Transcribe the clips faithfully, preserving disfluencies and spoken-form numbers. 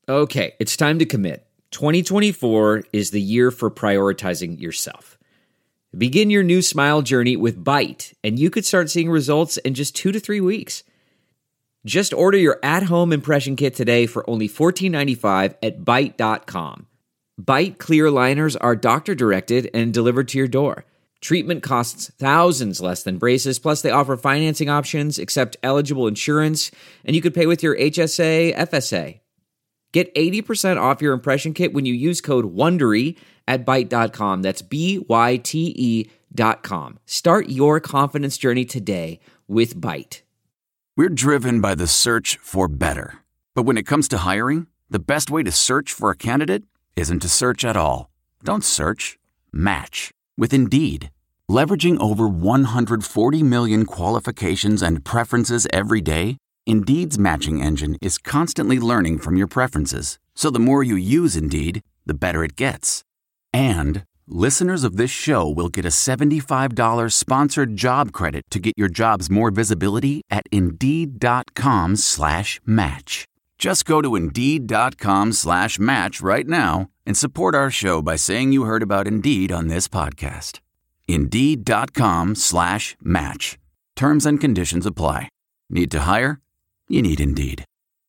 Okay, it's time to commit. twenty twenty-four is the year for prioritizing yourself. Begin your new smile journey with Byte, and you could start seeing results in just two to three weeks. Just order your at-home impression kit today for only fourteen ninety-five at byte dot com. Byte clear aligners are doctor-directed and delivered to your door. Treatment costs thousands less than braces, plus they offer financing options, accept eligible insurance, and you could pay with your H S A, F S A. Get eighty percent off your impression kit when you use code WONDERY at byte dot com. That's B Y T E dot com. Start your confidence journey today with Byte. We're driven by the search for better. But when it comes to hiring, the best way to search for a candidate isn't to search at all. Don't search. Match with Indeed. Leveraging over one hundred forty million qualifications and preferences every day, Indeed's matching engine is constantly learning from your preferences. So the more you use Indeed, the better it gets. And listeners of this show will get a seventy-five dollars sponsored job credit to get your jobs more visibility at Indeed.com slash match. Just go to Indeed.com slash match right now and support our show by saying you heard about Indeed on this podcast. Indeed.com slash match. Terms and conditions apply. Need to hire? You need Indeed.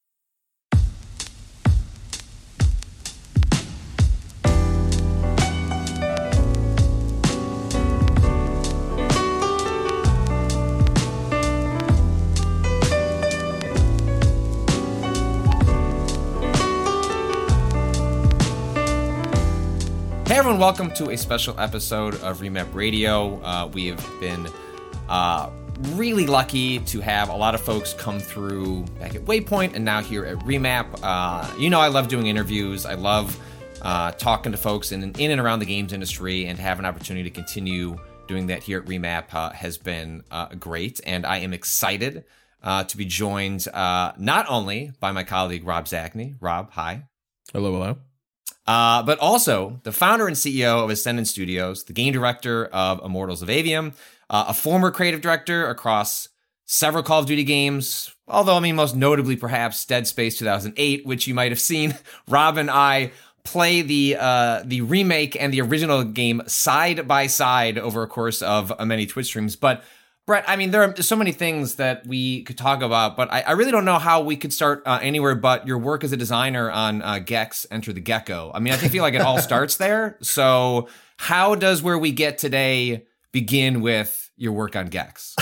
Hey everyone, welcome to a special episode of Remap Radio. Uh, we have been uh, really lucky to have a lot of folks come through back at Waypoint and now here at Remap. Uh, you know I love doing interviews. I love uh, talking to folks in, in and around the games industry, and to have an opportunity to continue doing that here at Remap uh, has been uh, great. And I am excited uh, to be joined uh, not only by my colleague Rob Zacny. Rob, hi. Hello, hello. Uh, but also the founder and C E O of Ascendant Studios, the game director of Immortals of Aveum, uh, a former creative director across several Call of Duty games, although, I mean, most notably perhaps Dead Space two thousand eight, which you might have seen Rob and I play the uh, the remake and the original game side by side over a course of uh, many Twitch streams. But Brett, I mean, there are so many things that we could talk about, but I, I really don't know how we could start uh, anywhere but your work as a designer on uh, Gex, Enter the Gecko. I mean, I feel like it all starts there. So how does Where We Get Today begin with your work on Gex?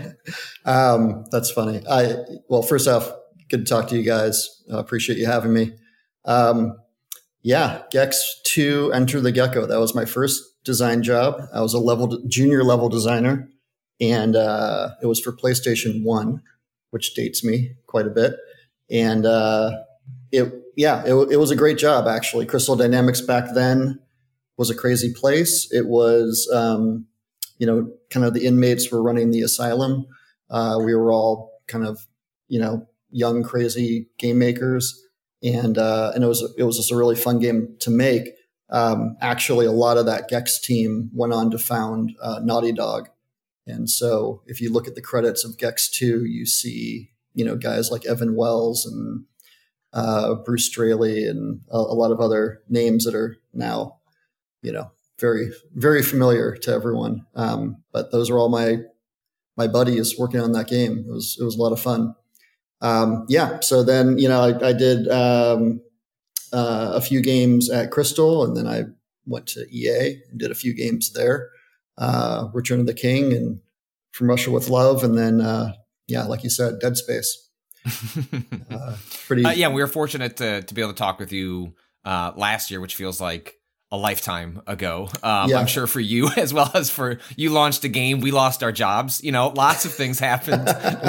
um, that's funny. I Well, first off, good to talk to you guys. I uh, appreciate you having me. Um, yeah, Gex two, Enter the Gecko. That was my first design job. I was a level junior level designer. And uh, it was for PlayStation one, which dates me quite a bit. And uh, it, yeah, it, it was a great job, actually. Crystal Dynamics back then was a crazy place. It was, um, you know, kind of the inmates were running the asylum. Uh, we were all kind of, you know, young, crazy game makers. And uh, and it was it was just a really fun game to make. Um, actually, a lot of that Gex team went on to found uh, Naughty Dog. And so if you look at the credits of Gex two, you see, you know, guys like Evan Wells and uh, Bruce Straley and a, a lot of other names that are now, you know, very, very familiar to everyone. Um, but those are all my my buddies working on that game. It was it was a lot of fun. Um, yeah. So then, you know, I, I did um, uh, a few games at Crystal, and then I went to E A and did a few games there. Uh, Return of the King and From Russia with Love. And then, uh, yeah, like you said, Dead Space. uh, pretty. Uh, yeah, we were fortunate to, to be able to talk with you uh, last year, which feels like a lifetime ago. Um, yeah. I'm sure for you as well as for you launched a game. We lost our jobs. You know, lots of things happened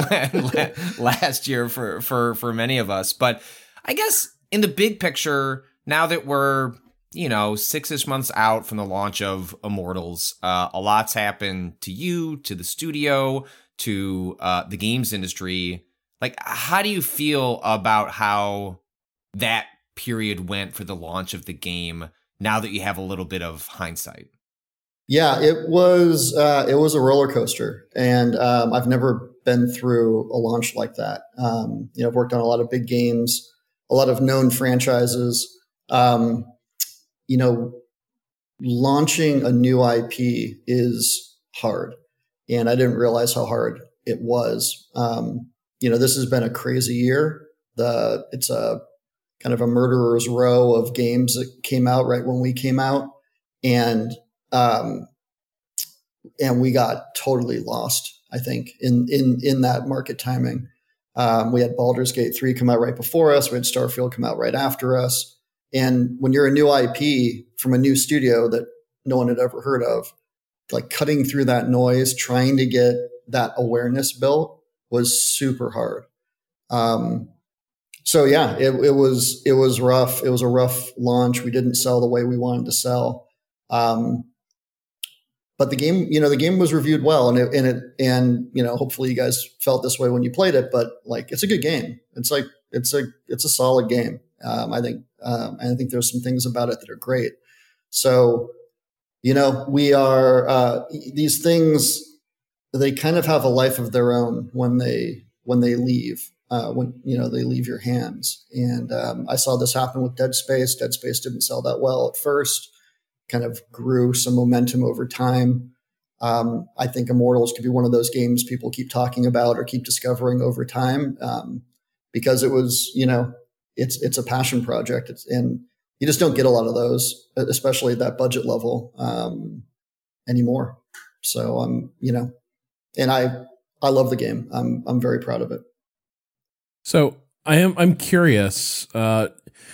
last year for, for, for many of us. But I guess in the big picture, now that we're, you know, six-ish months out from the launch of Immortals, uh, a lot's happened to you, to the studio, to uh, the games industry. Like, how do you feel about how that period went for the launch of the game now that you have a little bit of hindsight? Yeah, it was uh, it was a roller coaster, and um, I've never been through a launch like that. Um, you know, I've worked on a lot of big games, a lot of known franchises. Um, you know, launching a new I P is hard, and I didn't realize how hard it was. Um, you know, this has been a crazy year. The it's a kind of a murderer's row of games that came out right when we came out, and um, and we got totally lost, I think, in in in that market timing. Um, we had Baldur's Gate three come out right before us. We had Starfield come out right after us. And when you're a new I P from a new studio that no one had ever heard of, like cutting through that noise, trying to get that awareness built was super hard. Um, so yeah, it, it was it was rough. It was a rough launch. We didn't sell the way we wanted to sell. Um, But the game, you know, the game was reviewed well, and it, and it, and you know, hopefully you guys felt this way when you played it. But like, it's a good game. It's like it's a it's a solid game. Um, I think, um, and I think there's some things about it that are great. So, you know, we are uh, these things. They kind of have a life of their own when they when they leave. Uh, when you know they leave your hands. And um, I saw this happen with Dead Space. Dead Space didn't sell that well at first. Kind of grew some momentum over time. Um, I think Immortals could be one of those games people keep talking about or keep discovering over time um, because it was, you know, it's it's a passion project, it's, and you just don't get a lot of those, especially at that budget level um, anymore. So I'm, um, you know, and I I love the game. I'm I'm very proud of it. So I am I'm curious. Uh,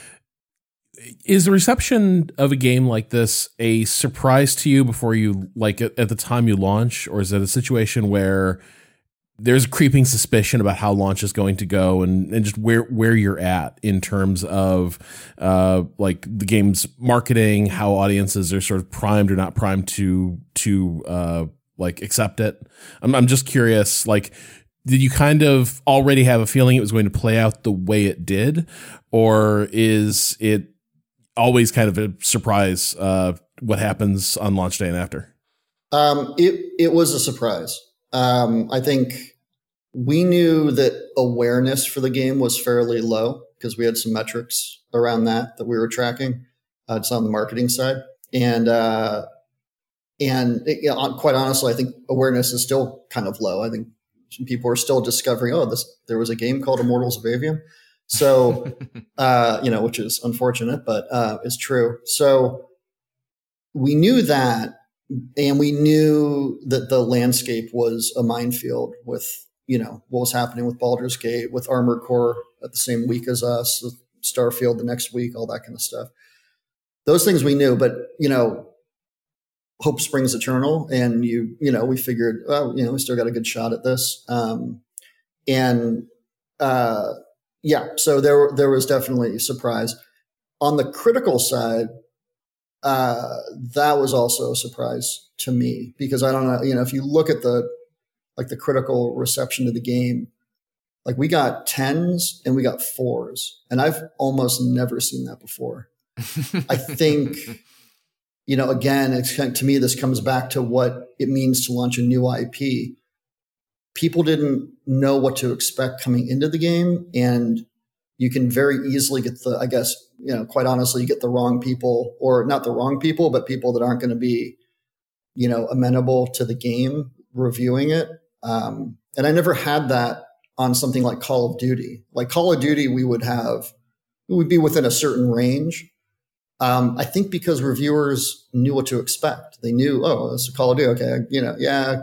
Is the reception of a game like this a surprise to you before you, like at, at the time you launch, or is it a situation where there's a creeping suspicion about how launch is going to go and, and just where, where you're at in terms of uh, like the game's marketing, how audiences are sort of primed or not primed to, to uh, like accept it? I'm, I'm just curious, like, did you kind of already have a feeling it was going to play out the way it did, or is it always kind of a surprise uh, what happens on launch day and after? Um, it it was a surprise. Um, I think we knew that awareness for the game was fairly low because we had some metrics around that that we were tracking. Uh, it's on the marketing side, and uh, and it, you know, quite honestly, I think awareness is still kind of low. I think some people are still discovering, oh, this there was a game called Immortals of Aveum. So, uh, you know, which is unfortunate, but uh, is true. So we knew that, and we knew that the landscape was a minefield with, you know, what was happening with Baldur's Gate, with Armored Core at the same week as us, with Starfield the next week, all that kind of stuff. Those things we knew, but, you know, hope springs eternal. And you, you know, we figured, well, you know, we still got a good shot at this. Um, and, uh, Yeah, so there there was definitely a surprise. On the critical side, uh, that was also a surprise to me because I don't know, you know, if you look at the like the critical reception to the game, like we got tens and we got fours, and I've almost never seen that before. I think, you know, again, it's kind of, to me, this comes back to what it means to launch a new I P. People didn't know what to expect coming into the game, and you can very easily get the, I guess, you know, quite honestly, you get the wrong people, or not the wrong people, but people that aren't going to be, you know, amenable to the game reviewing it. Um, and I never had that on something like Call of Duty. Like Call of Duty, we would have, it would be within a certain range. Um, I think because reviewers knew what to expect. They knew, oh, this is Call of Duty. Okay, you know, yeah,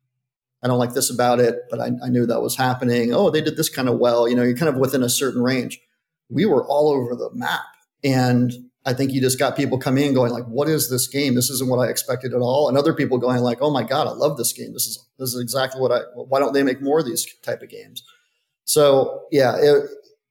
I don't like this about it, but I, I knew that was happening. Oh, they did this kind of well. You know, you're kind of within a certain range. We were all over the map. And I think you just got people coming in going like, what is this game? This isn't what I expected at all. And other people going like, oh my God, I love this game. This is, this is exactly what I, why don't they make more of these type of games? So yeah, it,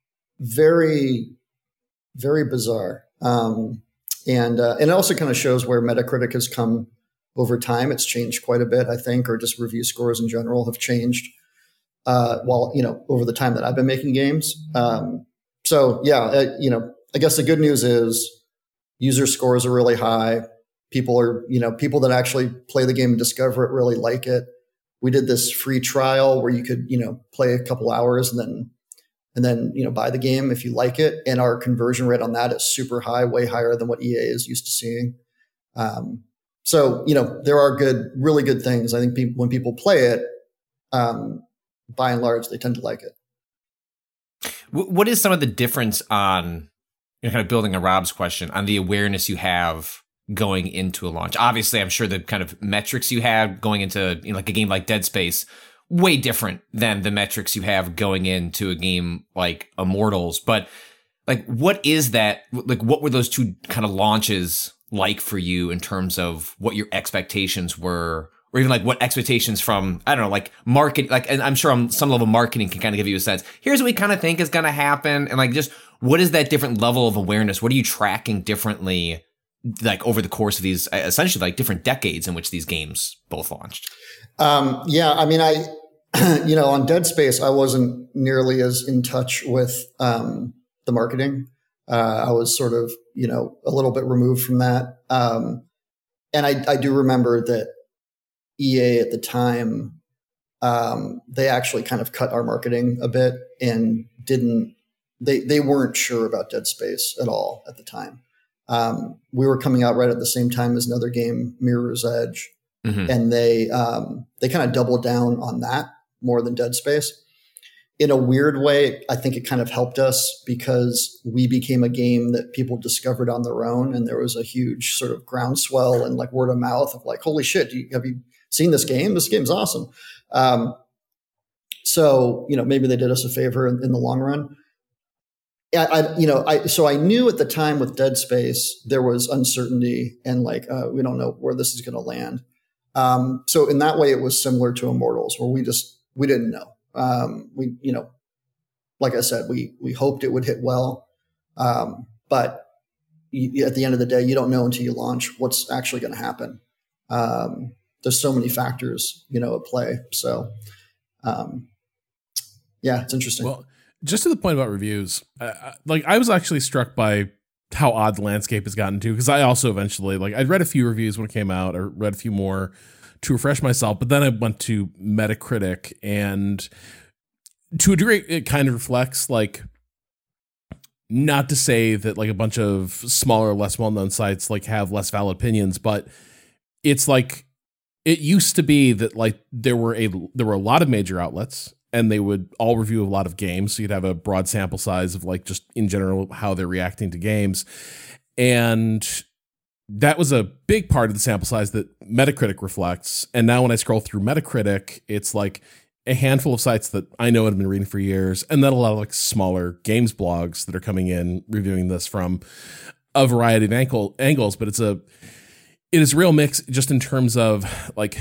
very, very bizarre. Um, and, uh, and it also kind of shows where Metacritic has come over time. It's changed quite a bit, I think, or just review scores in general have changed uh, while, you know, over the time that I've been making games. Um, so yeah, uh, you know, I guess the good news is user scores are really high. People are, you know, people that actually play the game and discover it really like it. We did this free trial where you could, you know, play a couple hours and then, and then, you know, buy the game if you like it. And our conversion rate on that is super high, way higher than what E A is used to seeing. Um, so, you know, there are good, really good things. I think people, when people play it, um, by and large, they tend to like it. What is some of the difference on, you know, kind of building on Rob's question, on the awareness you have going into a launch? Obviously, I'm sure the kind of metrics you have going into, you know, like a game like Dead Space, way different than the metrics you have going into a game like Immortals. But like, what is that? Like, what were those two kind of launches like for you in terms of what your expectations were? Or even like what expectations from, I don't know, like market, like, and I'm sure on some level marketing can kind of give you a sense. Here's what we kind of think is going to happen. And like, just what is that different level of awareness? What are you tracking differently, like over the course of these, essentially like different decades in which these games both launched? Um, yeah, I mean, I, you know, on Dead Space, I wasn't nearly as in touch with um, the marketing. Uh, I was sort of, you know, a little bit removed from that. Um, and I, I do remember that E A at the time, um, they actually kind of cut our marketing a bit and didn't, they, they weren't sure about Dead Space at all at the time. Um, we were coming out right at the same time as another game, Mirror's Edge. Mm-hmm. And they, um, they kind of doubled down on that more than Dead Space. In a weird way, I think it kind of helped us because we became a game that people discovered on their own. And there was a huge sort of groundswell and like word of mouth of like, holy shit, do you, have you seen this game? This game's awesome. Um, so, you know, maybe they did us a favor in, in the long run. I, I, you know, I, so I knew at the time with Dead Space, there was uncertainty and like, uh, we don't know where this is going to land. Um, so in that way, it was similar to Immortals where we just, we didn't know. Um, we, you know, like I said, we, we hoped it would hit well. Um, but you, at the end of the day, you don't know until you launch what's actually going to happen. Um, there's so many factors, you know, at play. So, um, yeah, it's interesting. Well, just to the point about reviews, uh, like I was actually struck by how odd the landscape has gotten to, because I also eventually, like, I read a few reviews when it came out, or read a few more to refresh myself, but then I went to Metacritic, and to a degree, it kind of reflects, like, not to say that like a bunch of smaller, less well-known sites like have less valid opinions, but it's like it used to be that like there were a there were a lot of major outlets, and they would all review a lot of games. So you'd have a broad sample size of like just in general how they're reacting to games. And that was a big part of the sample size that Metacritic reflects. And now when I scroll through Metacritic, it's like a handful of sites that I know and have been reading for years. And then a lot of like smaller games blogs that are coming in reviewing this from a variety of ankle, angles. But it's a, it is a real mix just in terms of like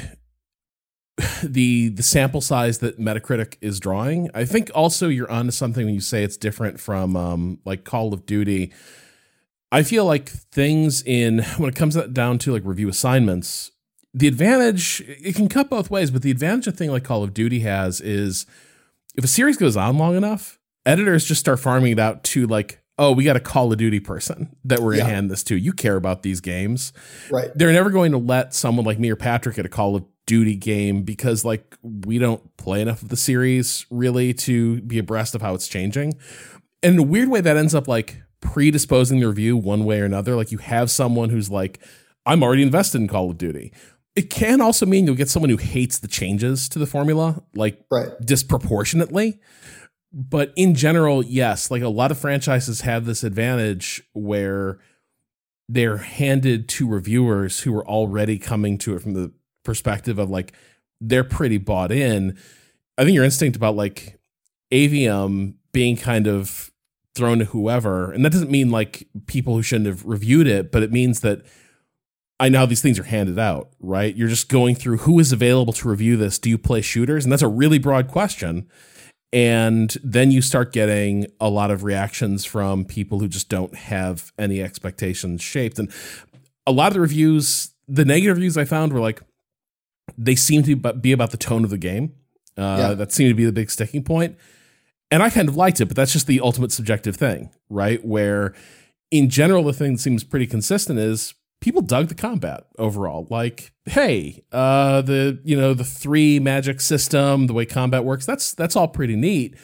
the the sample size that Metacritic is drawing. I think also you're onto something when you say it's different from um, like Call of Duty. I feel like things in, when it comes down to like review assignments, the advantage, it can cut both ways, but the advantage a thing like Call of Duty has is if a series goes on long enough, editors just start farming it out to like, oh, we got a Call of Duty person that we're going to yeah. hand this to. You care about these games. Right. They're never going to let someone like me or Patrick at a Call of Duty game because like we don't play enough of the series really to be abreast of how it's changing. And in a weird way that ends up like predisposing the review one way or another. Like you have someone who's like, I'm already invested in Call of Duty. It can also mean you'll get someone who hates the changes to the formula, like right. disproportionately. But in general, yes, like a lot of franchises have this advantage where they're handed to reviewers who are already coming to it from the perspective of like, they're pretty bought in. I think your instinct about like Avium being kind of thrown to whoever, and that doesn't mean like people who shouldn't have reviewed it, but it means that I know how these things are handed out, right? You're just going through who is available to review this. Do you play shooters? And that's a really broad question. And then you start getting a lot of reactions from people who just don't have any expectations shaped. And a lot of the reviews, the negative reviews I found were like, they seem to be about the tone of the game. Uh, yeah. That seemed to be the big sticking point. And I kind of liked it, but that's just the ultimate subjective thing, right? Where in general, the thing that seems pretty consistent is people dug the combat overall. Like, hey, uh, the, you know, the three magic system, the way combat works, that's, that's all pretty neat.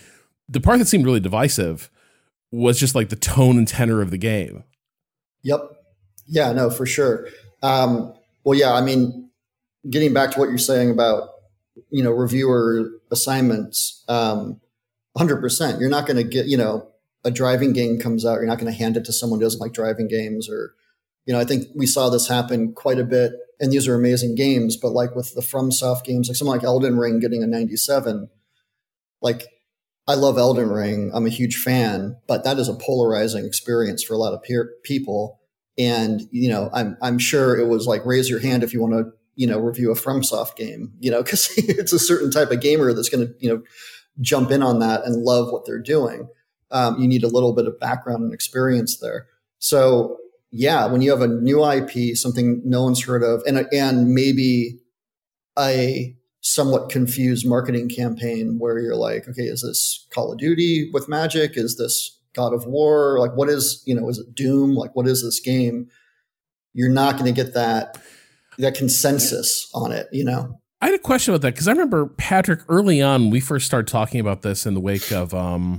the part that seemed really divisive was just like the tone and tenor of the game. Yep. Yeah, no, for sure. Um, well, yeah, I mean, getting back to what you're saying about, you know, reviewer assignments, um, one hundred percent. You're not going to get, you know, a driving game comes out, you're not going to hand it to someone who doesn't like driving games. Or, you know, I think we saw this happen quite a bit, and these are amazing games, but like with the FromSoft games, like something like Elden Ring getting a ninety-seven, like I love Elden Ring. I'm a huge fan, but that is a polarizing experience for a lot of peer, people. And, you know, I'm, I'm sure it was like, raise your hand if you want to, you know, review a FromSoft game, you know, because it's a certain type of gamer that's going to, you know, jump in on that and love what they're doing. Um, you need a little bit of background and experience there. So yeah, when you have a new I P, something no one's heard of, and, and maybe a somewhat confused marketing campaign where you're like, okay, is this Call of Duty with magic? Is this God of War? Like, what is, you know, is it Doom? Like, what is this game? You're not going to get that, that consensus on it, you know? I had a question about that because I remember, Patrick, early on, we first started talking about this in the wake of, um,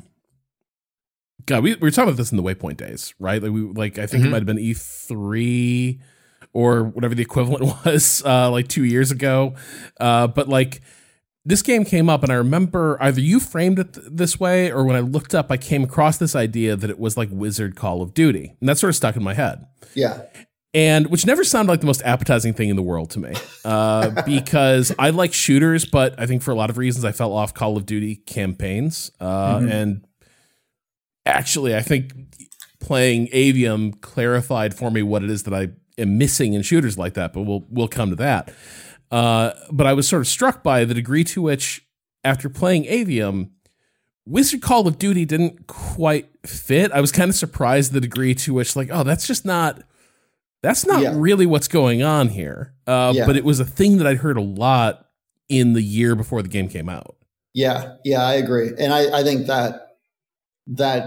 God, we, we were talking about this in the Waypoint days, right? Like, we, like I think mm-hmm. it might have been E three or whatever the equivalent was, uh, like two years ago. Uh, but like, this game came up, and I remember either you framed it th- this way, or when I looked up, I came across this idea that it was like Wizard Call of Duty, and that sort of stuck in my head. Yeah. And which never sounded like the most appetizing thing in the world to me, uh, because I like shooters, but I think for a lot of reasons I fell off Call of Duty campaigns. Uh, mm-hmm. And actually, I think playing Avium clarified for me what it is that I am missing in shooters like that, but we'll we'll come to that. Uh, but I was sort of struck by the degree to which, after playing Avium, Wizard Call of Duty didn't quite fit. I was kind of surprised the degree to which, like, oh, that's just not... That's not yeah. really what's going on here. Uh, yeah. But it was a thing that I'd heard a lot in the year before the game came out. Yeah, yeah, I agree. And I, I think that that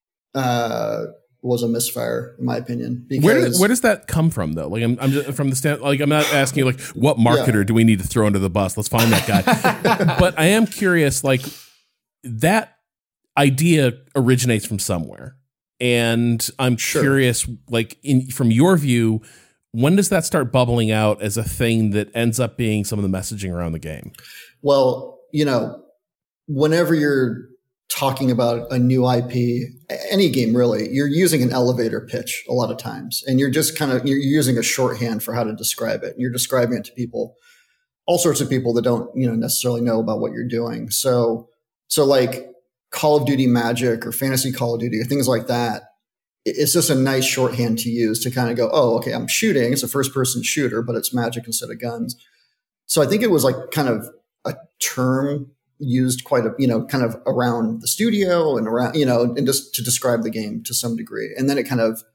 uh, was a misfire, in my opinion. Because where, where does that come from, though? Like, I'm, I'm just, from the stand, like, I'm not asking you, like, what marketer yeah. do we need to throw under the bus? Let's find that guy. But I am curious, like, that idea originates from somewhere. And I'm sure. curious, like, in from your view, when does that start bubbling out as a thing that ends up being some of the messaging around the game? Well, you know, whenever you're talking about a new I P, any game really, you're using an elevator pitch a lot of times. And you're just kind of, you're using a shorthand for how to describe it. And you're describing it to people, all sorts of people that don't, you know, necessarily know about what you're doing. So, so like, Call of Duty Magic or Fantasy Call of Duty or things like that, it's just a nice shorthand to use to kind of go, oh, okay, I'm shooting. It's a first person shooter, but it's magic instead of guns. So I think it was like kind of a term used quite a, you know, kind of around the studio and around, you know, and just to describe the game to some degree. And then it kind of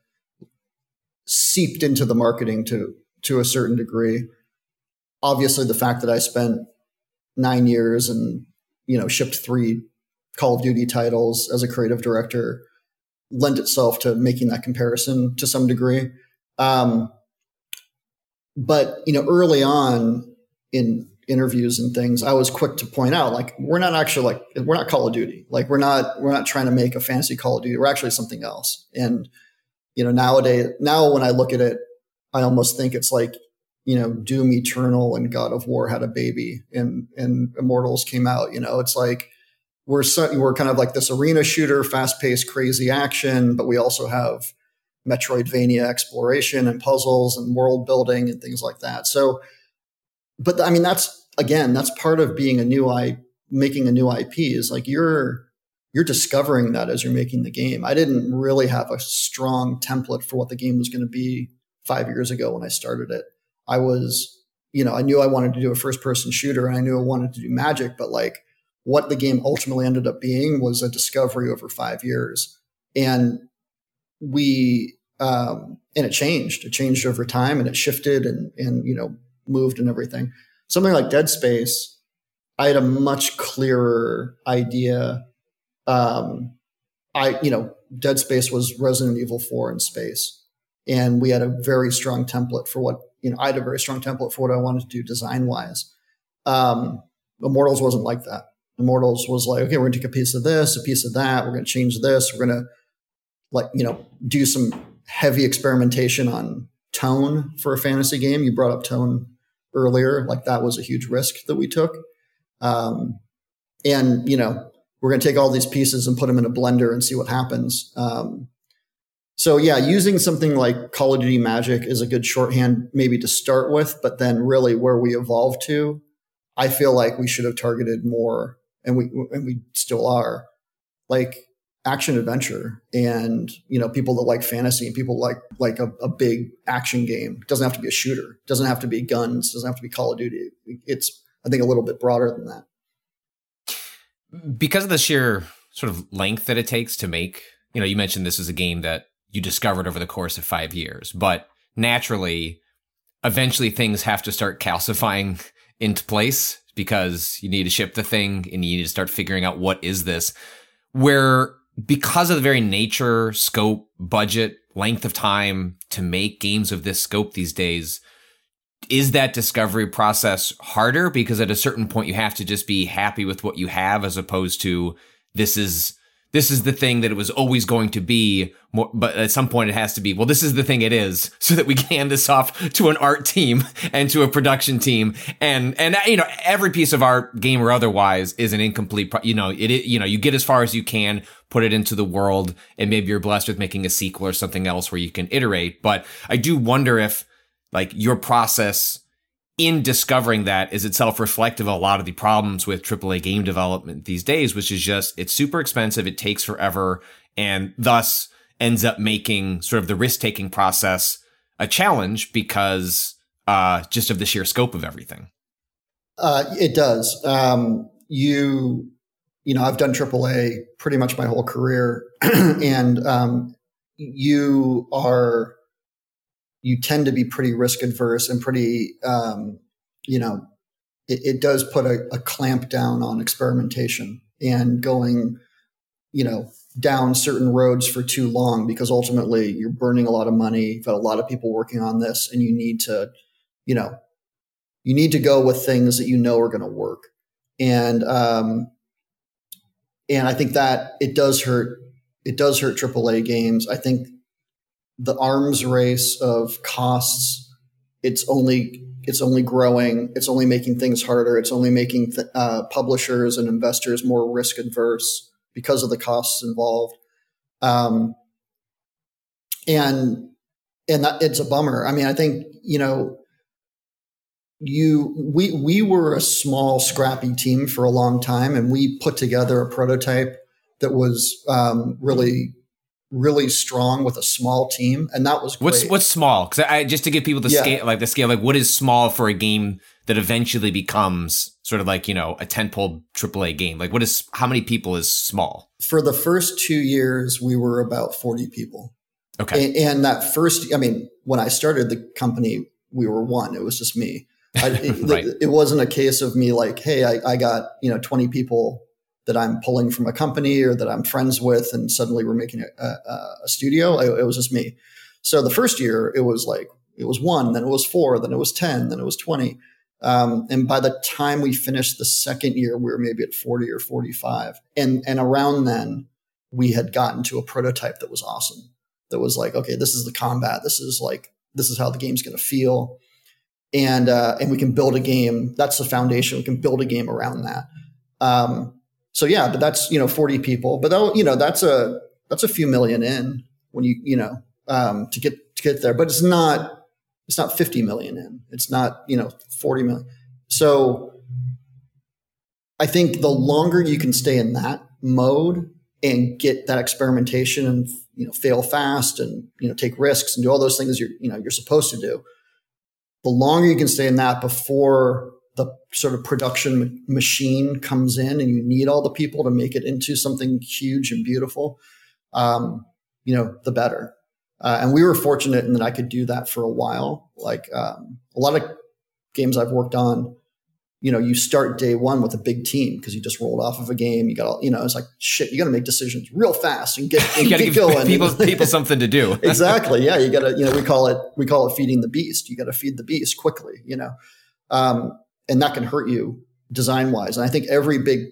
seeped into the marketing to, to a certain degree. Obviously the fact that I spent nine years and, you know, shipped three Call of Duty titles as a creative director lent itself to making that comparison to some degree. Um, but, you know, early on in interviews and things, I was quick to point out, like, we're not actually like, we're not Call of Duty. Like, we're not, we're not trying to make a fancy Call of Duty. We're actually something else. And, you know, nowadays, now when I look at it, I almost think it's like, you know, Doom Eternal and God of War had a baby and, and Immortals came out, you know, it's like, We're so, we're kind of like this arena shooter, fast-paced, crazy action, but we also have Metroidvania exploration and puzzles and world building and things like that. So, but I mean, that's again, that's part of being a new I, making a new I P is like you're you're discovering that as you're making the game. I didn't really have a strong template for what the game was going to be five years ago when I started it. I was, you know, I knew I wanted to do a first-person shooter and I knew I wanted to do magic, but like. What the game ultimately ended up being was a discovery over five years. And we, um, and it changed, it changed over time and it shifted and, and, you know, moved and everything. Something like Dead Space, I had a much clearer idea. Um, I, you know, Dead Space was Resident Evil four in space. And we had a very strong template for what, you know, I had a very strong template for what I wanted to do design wise. Um, Immortals wasn't like that. Immortals was like, okay, we're going to take a piece of this, a piece of that. We're going to change this. We're going to like, you know, do some heavy experimentation on tone for a fantasy game. You brought up tone earlier. Like that was a huge risk that we took. Um, and, you know, we're going to take all these pieces and put them in a blender and see what happens. Um, so yeah, using something like Call of Duty Magic is a good shorthand maybe to start with, but then really where we evolve to, I feel like we should have targeted more. And we and we still are, like action adventure, and you know people that like fantasy and people like like a, a big action game. It doesn't have to be a shooter. It doesn't have to be guns. It doesn't have to be Call of Duty. It's I think a little bit broader than that. Because of the sheer sort of length that it takes to make. You know, you mentioned this is a game that you discovered over the course of five years, but naturally, eventually things have to start calcifying into place, because you need to ship the thing and you need to start figuring out what is this, where because of the very nature, scope, budget, length of time to make games of this scope these days, is that discovery process harder? Because at a certain point you have to just be happy with what you have, as opposed to this is this is the thing that it was always going to be. More, but at some point it has to be, well, this is the thing it is, so that we can hand this off to an art team and to a production team. And, and, you know, every piece of art, game or otherwise, is an incomplete, pro- you know, it, you know, you get as far as you can, put it into the world, and maybe you're blessed with making a sequel or something else where you can iterate. But I do wonder if, like, your process in discovering that is itself reflective of a lot of the problems with triple A game development these days, which is just, it's super expensive, it takes forever, and thus ends up making sort of the risk-taking process a challenge because uh, just of the sheer scope of everything. Uh, it does. Um, you, you know, I've done triple A pretty much my whole career, and um, you are, you tend to be pretty risk adverse and pretty, um, you know, it, it does put a, a clamp down on experimentation and going, you know, down certain roads for too long, because ultimately you're burning a lot of money. You've got a lot of people working on this, and you need to, you know, you need to go with things that you know are going to work. And, um, and I think that it does hurt, it does hurt triple A games. I think the arms race of costs, it's only, it's only growing. It's only making things harder. It's only making th- uh, publishers and investors more risk adverse because of the costs involved. Um, and, and that, it's a bummer. I mean, I think, you know, you, we, we were a small, scrappy team for a long time, and we put together a prototype that was, um, really, really strong with a small team. And that was great. What's, what's small? Cause I, just to give people the yeah. scale, like the scale, like what is small for a game that eventually becomes sort of like, you know, a tentpole triple A game? Like what is, how many people is small? For the first two years, we were about forty people. Okay. And, and that first, I mean, when I started the company, we were one, it was just me. I, it, right. it, it wasn't a case of me like, hey, I, I got, you know, twenty people that I'm pulling from a company or that I'm friends with, and suddenly we're making a, a, a studio. It, it was just me. So the first year it was like, it was one, then it was four, then it was ten, then it was twenty. Um, and by the time we finished the second year, we were maybe at forty or forty-five. And, and around then we had gotten to a prototype that was awesome. That was like, okay, this is the combat. This is like, this is how the game's going to feel. And, uh, and we can build a game. That's the foundation. We can build a game around that. Um, so yeah, but that's, you know, forty people, but that, you know, that's a, that's a few million in when you, you know, um, to get, to get there, but it's not, it's not fifty million in, it's not, you know, forty million. So I think the longer you can stay in that mode and get that experimentation and, you know, fail fast and, you know, take risks and do all those things you're, you know, you're supposed to do, the longer you can stay in that before the sort of production ma- machine comes in and you need all the people to make it into something huge and beautiful, um, you know, the better. Uh, and we were fortunate in that I could do that for a while. Like um, a lot of games I've worked on, you know, you start day one with a big team because you just rolled off of a game. You got all, you know, it's like, shit, you got to make decisions real fast and get, and you got to get give going. people, people something to do. Exactly. Yeah. You got to, you know, we call it, we call it feeding the beast. You got to feed the beast quickly, you know, um, and that can hurt you design wise. And I think every big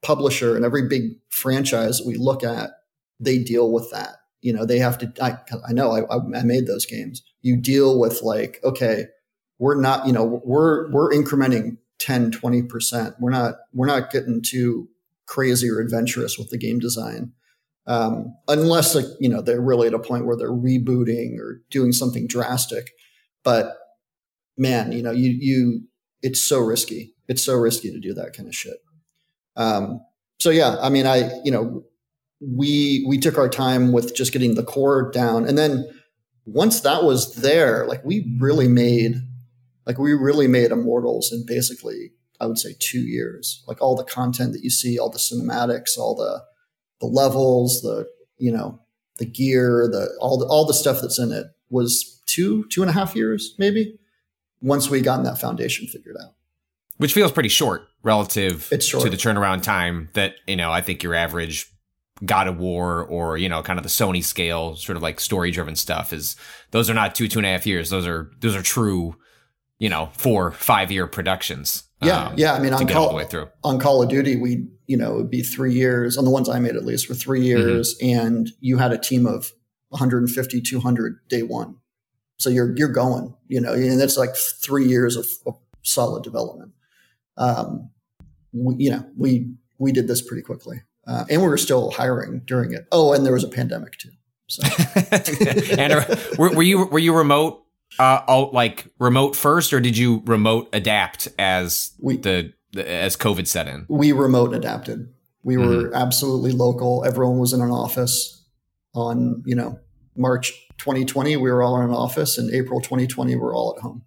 publisher and every big franchise that we look at, they deal with that. You know, they have to, I, I know I, I made those games. You deal with like, okay, we're not, you know, we're, we're incrementing ten, twenty percent. We're not, we're not getting too crazy or adventurous with the game design. Um, unless like, you know, they're really at a point where they're rebooting or doing something drastic. But man, you know, you, you, it's so risky. It's so risky to do that kind of shit. Um, so yeah, I mean, I, you know, we, we took our time with just getting the core down. And then once that was there, like we really made, like we really made Immortals in basically, I would say two years, like all the content that you see, all the cinematics, all the, the levels, the, you know, the gear, the, all the, all the stuff that's in it was two, two and a half years, maybe, once we gotten that foundation figured out. Which feels pretty short relative it's short. to the turnaround time that, you know, I think your average God of War or, you know, kind of the Sony scale, sort of like story driven stuff is, those are not two, two and a half years. Those are, those are true, you know, four, five year productions. Yeah. Um, yeah. I mean, on Call, Call, the way through. on Call of Duty, we, you know, it'd be three years on the ones I made, at least for three years. Mm-hmm. And you had a team of one hundred fifty, two hundred day one. So you're, you're going, you know, and that's like three years of, of solid development. Um, we, you know, we, we did this pretty quickly. Uh, and we were still hiring during it. Oh, and there was a pandemic too. So. And uh, were, were you, were you remote, uh, all, like remote first, or did you remote adapt as we, the, the, as COVID set in? We remote adapted. We mm-hmm. were absolutely local. Everyone was in an office on, you know, March twenty twenty, we were all in an office, and April twenty twenty, we're all at home.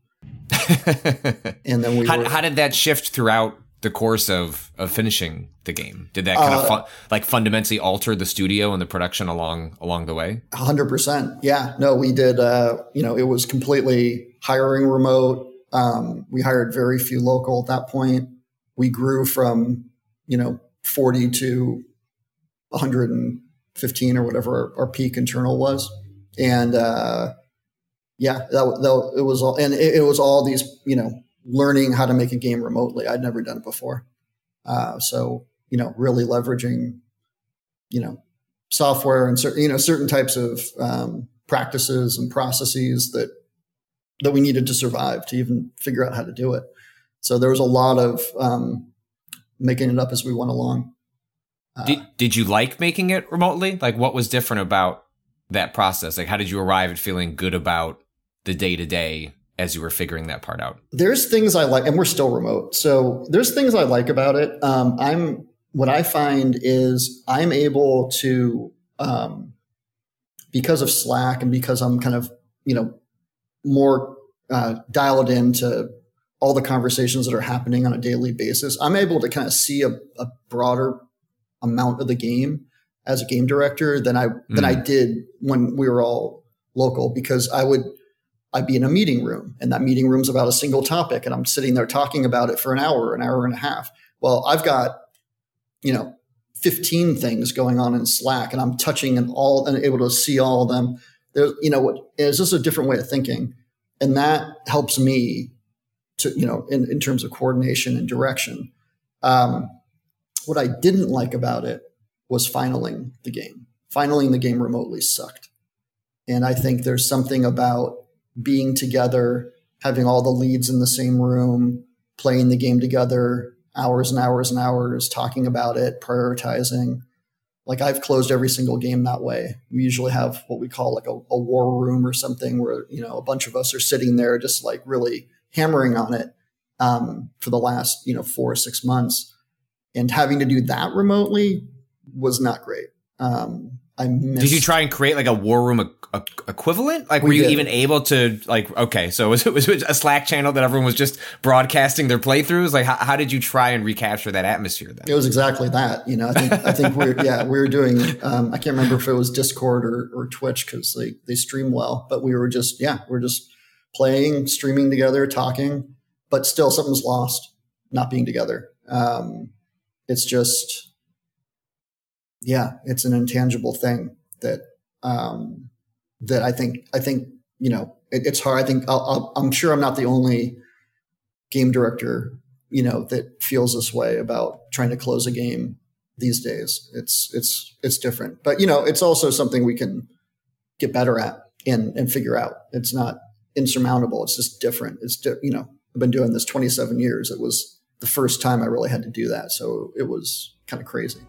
And then we how, were, how did that shift throughout the course of, of finishing the game? Did that kind uh, of fun, like fundamentally alter the studio and the production along along the way? one hundred percent. Yeah. No, we did. Uh, you know, it was completely hiring remote. Um, we hired very few local at that point. We grew from, you know, forty to one hundred fifteen or whatever our, our peak internal was. And uh, yeah, that, that it was all, and it, it was all these, you know, learning how to make a game remotely. I'd never done it before. Uh, so, you know, really leveraging, you know, software and certain, you know, certain types of um, practices and processes that, that we needed to survive to even figure out how to do it. So there was a lot of um, making it up as we went along. Uh, did, did you like making it remotely? Like, what was different about that process? Like, how did you arrive at feeling good about the day to day as you were figuring that part out? There's things I like, and we're still remote. So there's things I like about it. Um, I'm, what I find is I'm able to, um, because of Slack and because I'm kind of, you know, more uh, dialed into all the conversations that are happening on a daily basis, I'm able to kind of see a, a broader amount of the game as a game director than I, mm. than I did when we were all local, because I would, I'd be in a meeting room, and that meeting room's about a single topic, and I'm sitting there talking about it for an hour, an hour and a half. Well, I've got, you know, fifteen things going on in Slack, and I'm touching and all and able to see all of them. There's, you know, what is just a different way of thinking. And that helps me to, you know, in, in terms of coordination and direction. Um, what I didn't like about it was finaling the game. Finaling the game remotely sucked. And I think there's something about being together, having all the leads in the same room, playing the game together, hours and hours and hours, talking about it, prioritizing. Like, I've closed every single game that way. We usually have what we call like a, a war room or something where, you know, a bunch of us are sitting there just like really hammering on it um, for the last, you know, four or six months. And having to do that remotely was not great. Um, I missed. Did you try and create like a war room a, a, equivalent? Like, we were you did. even able to, like, okay, so was it, was it a Slack channel that everyone was just broadcasting their playthroughs? Like, how, how did you try and recapture that atmosphere then? It was exactly that. You know, I think, I think we're, yeah, we were doing, um, I can't remember if it was Discord or, or Twitch, because they, they stream well, but we were just, yeah, we're just playing, streaming together, talking, but still something's lost not being together. Um, it's just, yeah, it's an intangible thing that, um, that I think, I think, you know, it, it's hard. I think I'll, I'll, I'm sure I'm not the only game director, you know, that feels this way about trying to close a game these days. It's it's it's different, but you know, it's also something we can get better at and and figure out. It's not insurmountable. It's just different. It's di- you know, I've been doing this twenty-seven years. It was the first time I really had to do that, so it was kind of crazy.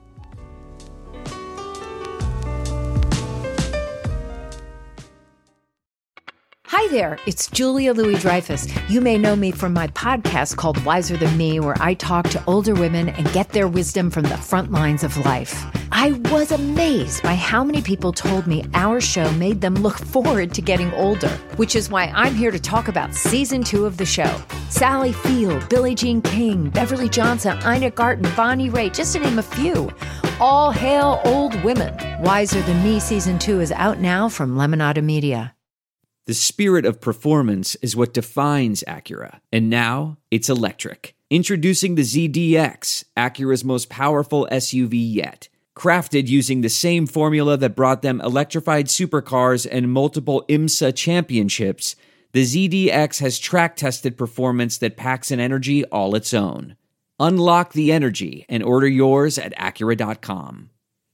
Hi there, it's Julia Louis-Dreyfus. You may know me from my podcast called Wiser Than Me, where I talk to older women and get their wisdom from the front lines of life. I was amazed by how many people told me our show made them look forward to getting older, which is why I'm here to talk about season two of the show. Sally Field, Billie Jean King, Beverly Johnson, Ina Garten, Bonnie Raitt, just to name a few. All hail old women. Wiser Than Me season two is out now from Lemonada Media. The spirit of performance is what defines Acura, and now it's electric. Introducing the Z D X, Acura's most powerful S U V yet. Crafted using the same formula that brought them electrified supercars and multiple IMSA championships, the Z D X has track-tested performance that packs an energy all its own. Unlock the energy and order yours at Acura dot com.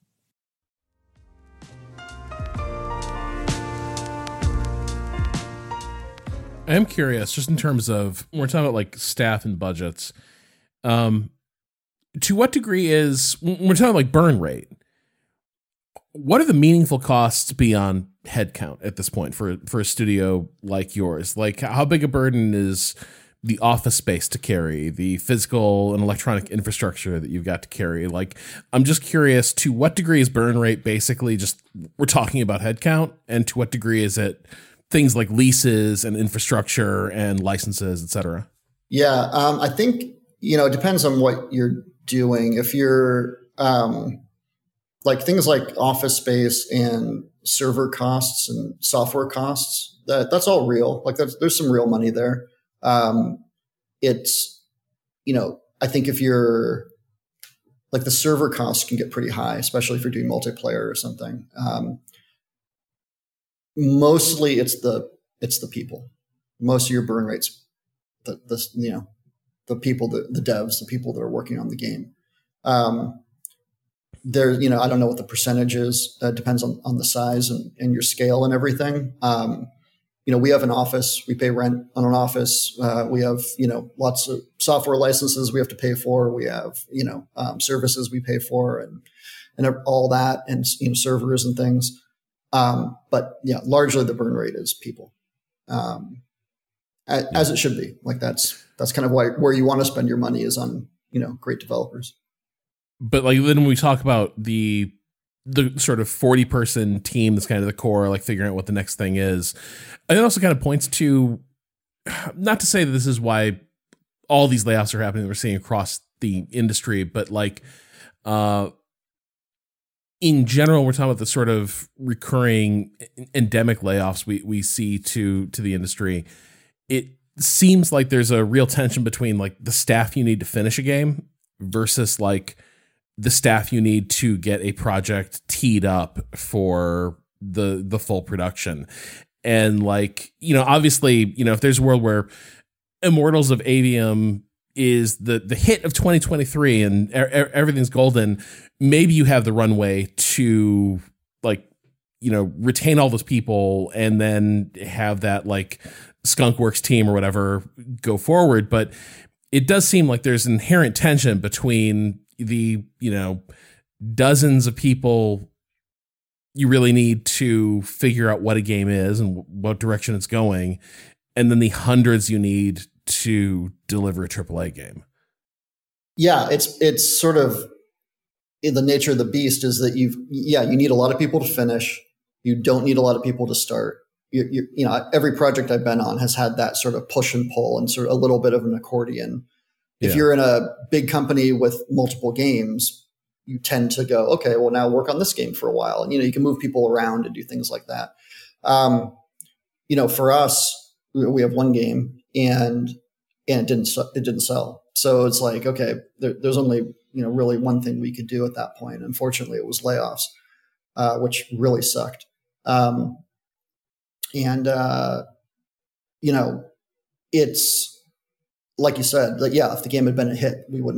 I am curious, just in terms of, we're talking about like staff and budgets. Um, to what degree is, we're talking like burn rate. What are the meaningful costs beyond headcount at this point for, for a studio like yours? Like, how big a burden is the office space to carry, the physical and electronic infrastructure that you've got to carry? Like, I'm just curious, to what degree is burn rate basically just, we're talking about headcount, and to what degree is it things like leases and infrastructure and licenses, et cetera? Yeah, um, I think, you know, it depends on what you're doing. If you're um, like things like office space and server costs and software costs, that that's all real. Like that's, there's some real money there. Um, it's, you know, I think if you're like the server costs can get pretty high, especially if you're doing multiplayer or something. Um, Mostly it's the it's the people. Most of your burn rates, the, the you know, the people, the, the devs, the people that are working on the game. Um, there, you know, I don't know what the percentage is. It depends on, on the size and, and your scale and everything. Um, you know, we have an office. We pay rent on an office. Uh, we have, you know, lots of software licenses we have to pay for. We have, you know, um, services we pay for and and all that, and you know, servers and things. Um, but yeah, largely the burn rate is people, um, as, as it should be. Like that's that's kind of why where you want to spend your money is on, you know, great developers. But like then when we talk about the the sort of forty person team that's kind of the core, like figuring out what the next thing is, it also kind of points to, not to say that this is why all these layoffs are happening that we're seeing across the industry, but like uh in general, we're talking about the sort of recurring endemic layoffs we, we see to to the industry. It seems like there's a real tension between like the staff you need to finish a game versus like the staff you need to get a project teed up for the the full production. And like, you know, obviously, you know, if there's a world where Immortals of Aveum is the the hit of twenty twenty-three and er- everything's golden, maybe you have the runway to like, you know, retain all those people and then have that like Skunkworks team or whatever go forward. But it does seem like there's inherent tension between the, you know, dozens of people you really need to figure out what a game is and what direction it's going, and then the hundreds you need to deliver a triple A game. Yeah, it's it's sort of in the nature of the beast is that you've yeah you need a lot of people to finish. You don't need a lot of people to start. You, you, you know, every project I've been on has had that sort of push and pull and sort of a little bit of an accordion. If Yeah. you're in a big company with multiple games, you tend to go, okay, well now work on this game for a while, and you know you can move people around and do things like that. Um, you know, for us, we have one game and and it didn't it didn't sell. So it's like, okay, there, there's only, you know, really one thing we could do at that point. Unfortunately, it was layoffs, uh, which really sucked. Um, and, uh, you know, it's like you said, like, yeah, if the game had been a hit, we wouldn't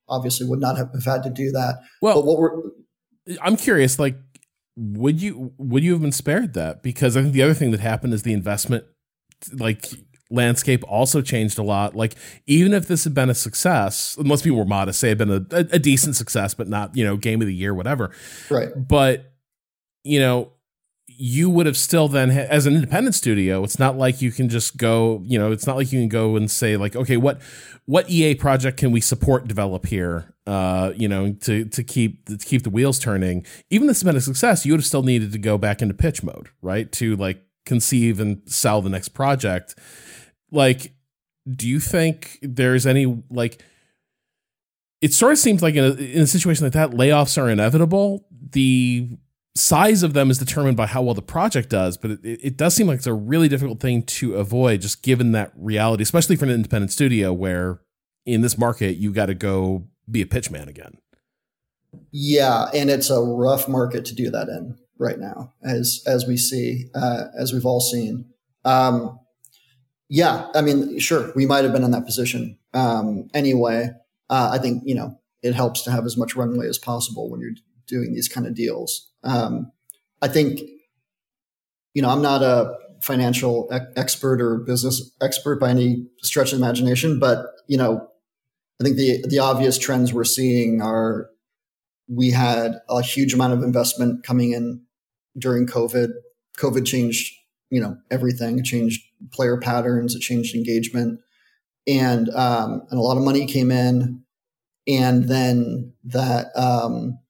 obviously would not have, have had to do that. Well, but what we're, I'm curious, like, would you would you have been spared that? Because I think the other thing that happened is the investment, like, landscape also changed a lot. Like, even if this had been a success, unless people were modest, say it had been a, a, a decent success, but not, you know, game of the year, whatever. Right. But, you know, you would have still then, ha- as an independent studio, it's not like you can just go, you know, it's not like you can go and say like, okay, what, what E A project can we support develop here? Uh, you know, to, to keep, to keep the wheels turning. Even if it's been a success, you would have still needed to go back into pitch mode, right? To like conceive and sell the next project. Like, do you think there's any, like, it sort of seems like in a, in a situation like that, layoffs are inevitable. The size of them is determined by how well the project does, but it, it does seem like it's a really difficult thing to avoid, just given that reality, especially for an independent studio where in this market, you got to go be a pitch man again. Yeah. And it's a rough market to do that in right now, as, as we see, uh, as we've all seen. Um, yeah, I mean, sure, we might've been in that position. Um, anyway, uh, I think, you know, it helps to have as much runway as possible when you're doing these kind of deals. Um, I think, you know, I'm not a financial e- expert or business expert by any stretch of imagination, but, you know, I think the, the obvious trends we're seeing are we had a huge amount of investment coming in during COVID. COVID changed, you know, everything. It changed player patterns. It changed engagement. And, um, and a lot of money came in. And then that, um,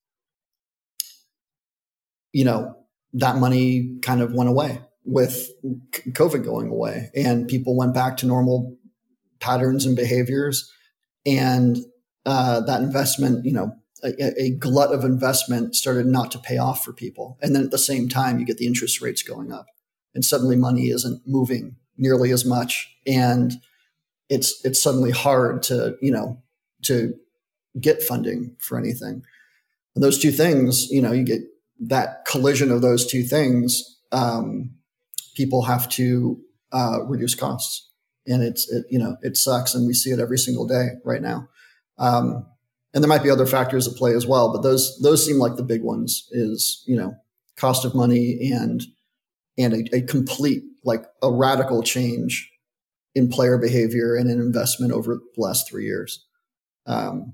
you know, that money kind of went away with COVID going away, and people went back to normal patterns and behaviors. And uh, that investment, you know, a, a glut of investment started not to pay off for people. And then at the same time, you get the interest rates going up, and suddenly money isn't moving nearly as much. And it's, it's suddenly hard to, you know, to get funding for anything. And those two things, you know, you get that collision of those two things. Um, people have to uh, reduce costs, and it's, it, you know, it sucks. And we see it every single day right now. Um, and there might be other factors at play as well, but those, those seem like the big ones is, you know, cost of money and, and a, a complete, like a radical change in player behavior and in investment over the last three years. Um,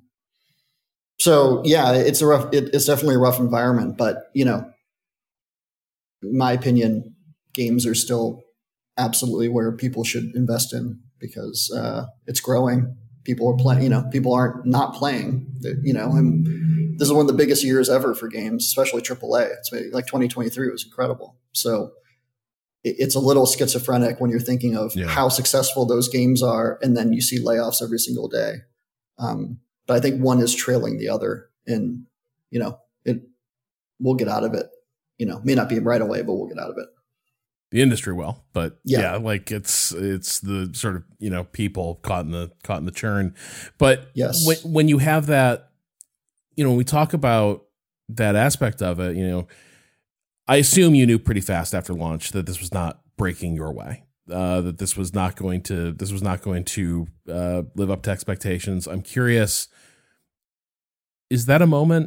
so yeah, it's a rough, it, it's definitely a rough environment, but you know, in my opinion, games are still absolutely where people should invest in, because uh, it's growing. People are playing, you know, people aren't not playing, you know, and this is one of the biggest years ever for games, especially triple A. It's like twenty twenty-three was incredible. So it, it's a little schizophrenic when you're thinking of yeah. how successful those games are, and then you see layoffs every single day. Um, but I think one is trailing the other, and, you know, it, we'll get out of it, you know, may not be right away, but we'll get out of it. The industry will, but yeah. yeah, like it's, it's the sort of, you know, people caught in the, caught in the churn. But yes, when, when you have that, you know, when we talk about that aspect of it, you know, I assume you knew pretty fast after launch that this was not breaking your way. Uh, that this was not going to this was not going to uh, live up to expectations. I'm curious, is that a moment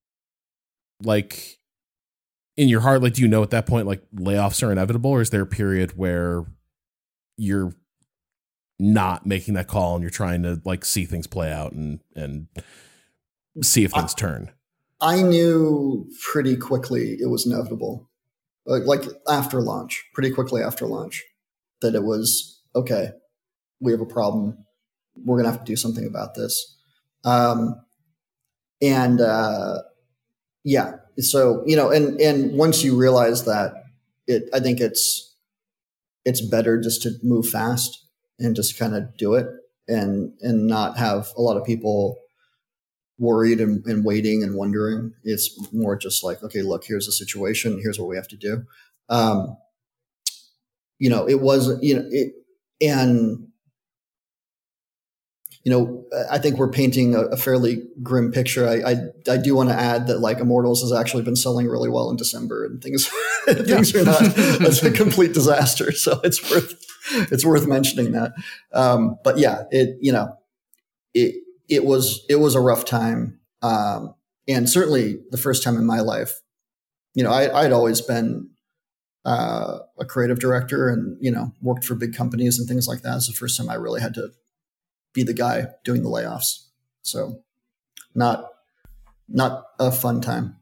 like in your heart? Like, do you know at that point, like, layoffs are inevitable, or is there a period where you're not making that call and you're trying to like see things play out and and see if things I, turn? I knew pretty quickly it was inevitable, like, like after launch, pretty quickly after launch. That it was, okay, we have a problem. We're going to have to do something about this. Um, and, uh, yeah, so, you know, and, and once you realize that, it, I think it's, it's better just to move fast and just kind of do it, and, and not have a lot of people worried and, and waiting and wondering. It's more just like, okay, look, here's the situation. Here's what we have to do. Um, You know, it was, you know, it, and, you know, I think we're painting a, a fairly grim picture. I, I, I do want to add that, like, Immortals has actually been selling really well in December, and things, things are not, it's a complete disaster. So it's worth, it's worth mentioning that. Um, but yeah, it, you know, it, it was, it was a rough time. Um, and certainly the first time in my life, you know, I, I'd always been uh, a creative director and, you know, worked for big companies and things like that. It's the first time I really had to be the guy doing the layoffs. So not, not a fun time.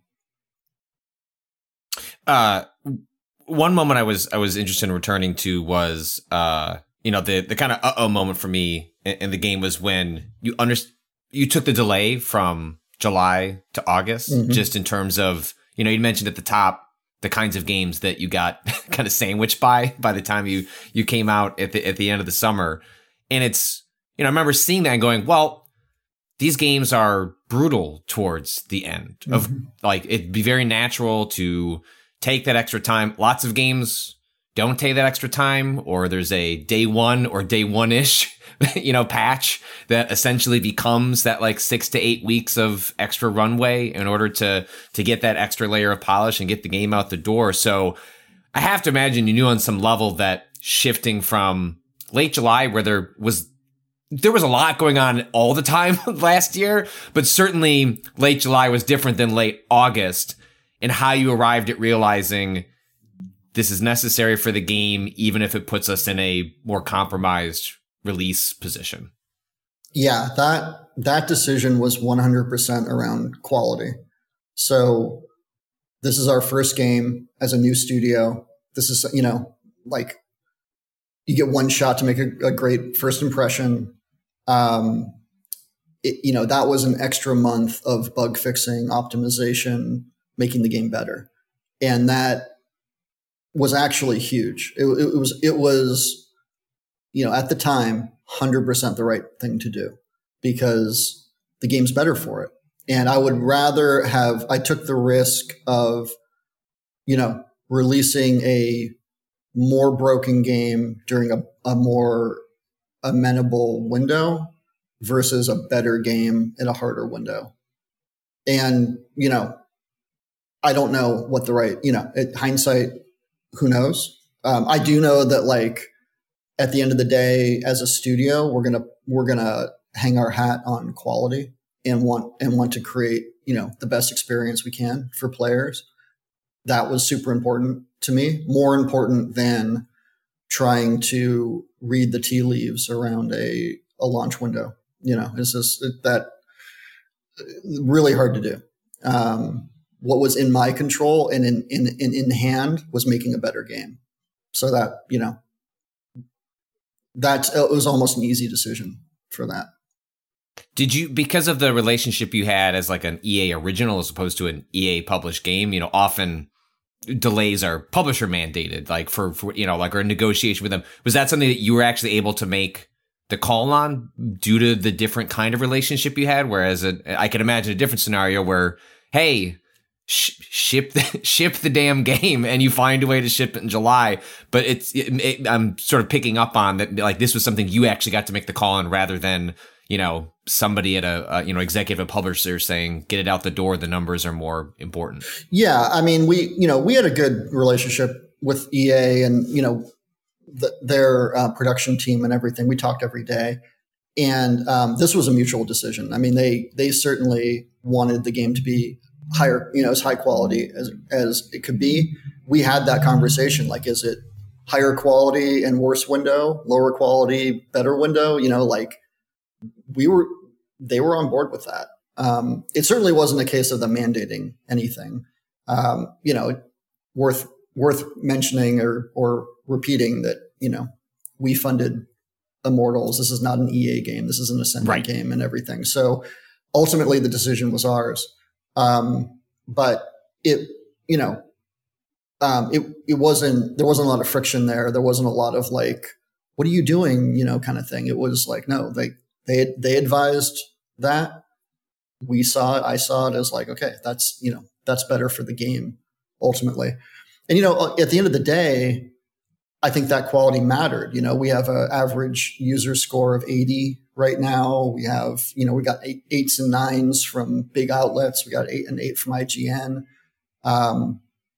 Uh, one moment I was, I was interested in returning to was, uh, you know, the, the kind of uh-oh moment for me in, in the game was when you under, you took the delay from July to August, mm-hmm. just in terms of, you know, you mentioned at the top the kinds of games that you got kind of sandwiched by by the time you you came out at the at the end of the summer. And it's, you know, I remember seeing that and going, well, these games are brutal towards the end mm-hmm. of, like, it'd be very natural to take that extra time. Lots of games don't take that extra time, or there's a day one or day one-ish, you know, patch that essentially becomes that like six to eight weeks of extra runway in order to, to get that extra layer of polish and get the game out the door. So I have to imagine you knew on some level that shifting from late July, where there was, there was a lot going on all the time last year, but certainly late July was different than late August, and how you arrived at realizing this is necessary for the game, even if it puts us in a more compromised release position. Yeah, that that decision was one hundred percent around quality. So this is our first game as a new studio. This is, you know, like, you get one shot to make a, a great first impression. Um, it, you know, that was an extra month of bug fixing, optimization, making the game better. And that was actually huge. It, it was, it was, you know, at the time, one hundred percent the right thing to do, because the game's better for it. And I would rather have, I took the risk of, you know, releasing a more broken game during a, a more amenable window versus a better game in a harder window. And, you know, I don't know what the right, you know, it, hindsight, who knows? Um, I do know that, like, at the end of the day, as a studio, we're gonna we're gonna hang our hat on quality and want and want to create, you know, the best experience we can for players. That was super important to me, more important than trying to read the tea leaves around a a launch window. You know, it's just that really hard to do. Um, what was in my control and in, in, in, in hand was making a better game. So that, you know, that it was almost an easy decision for that. Did you, because of the relationship you had as like an E A original as opposed to an E A published game, you know, often delays are publisher mandated, like for, for, you know, like, or a negotiation with them. Was that something that you were actually able to make the call on due to the different kind of relationship you had? Whereas a, I could imagine a different scenario where, hey, sh- ship the, ship the damn game, and you find a way to ship it in July. But it's, it, it, I'm sort of picking up on that, like, this was something you actually got to make the call on rather than, you know, somebody at a, a you know, executive publisher saying, get it out the door. The numbers are more important. Yeah. I mean, we, you know, we had a good relationship with E A and, you know, the, their uh, production team and everything. We talked every day. And um, this was a mutual decision. I mean, they, they certainly wanted the game to be higher, you know, as high quality as, as it could be. We had that conversation. Like, is it higher quality and worse window, lower quality, better window? You know, like, we were, they were on board with that. Um, it certainly wasn't a case of them mandating anything. Um, you know, worth, worth mentioning or, or repeating that, you know, we funded Immortals. This is not an E A game. This is an Ascendant right. game and everything. So ultimately the decision was ours. Um, but it, you know, um, it, it wasn't, there wasn't a lot of friction there. There wasn't a lot of like, what are you doing? You know, kind of thing. It was like, no, they, They they advised that. We saw it. I saw it as like, okay, that's, you know, that's better for the game ultimately. And, you know, at the end of the day, I think that quality mattered. You know, we have an average user score of eighty right now. We have, you know, we got eight, eights and nines from big outlets. We got eight and eight from I G N. Um,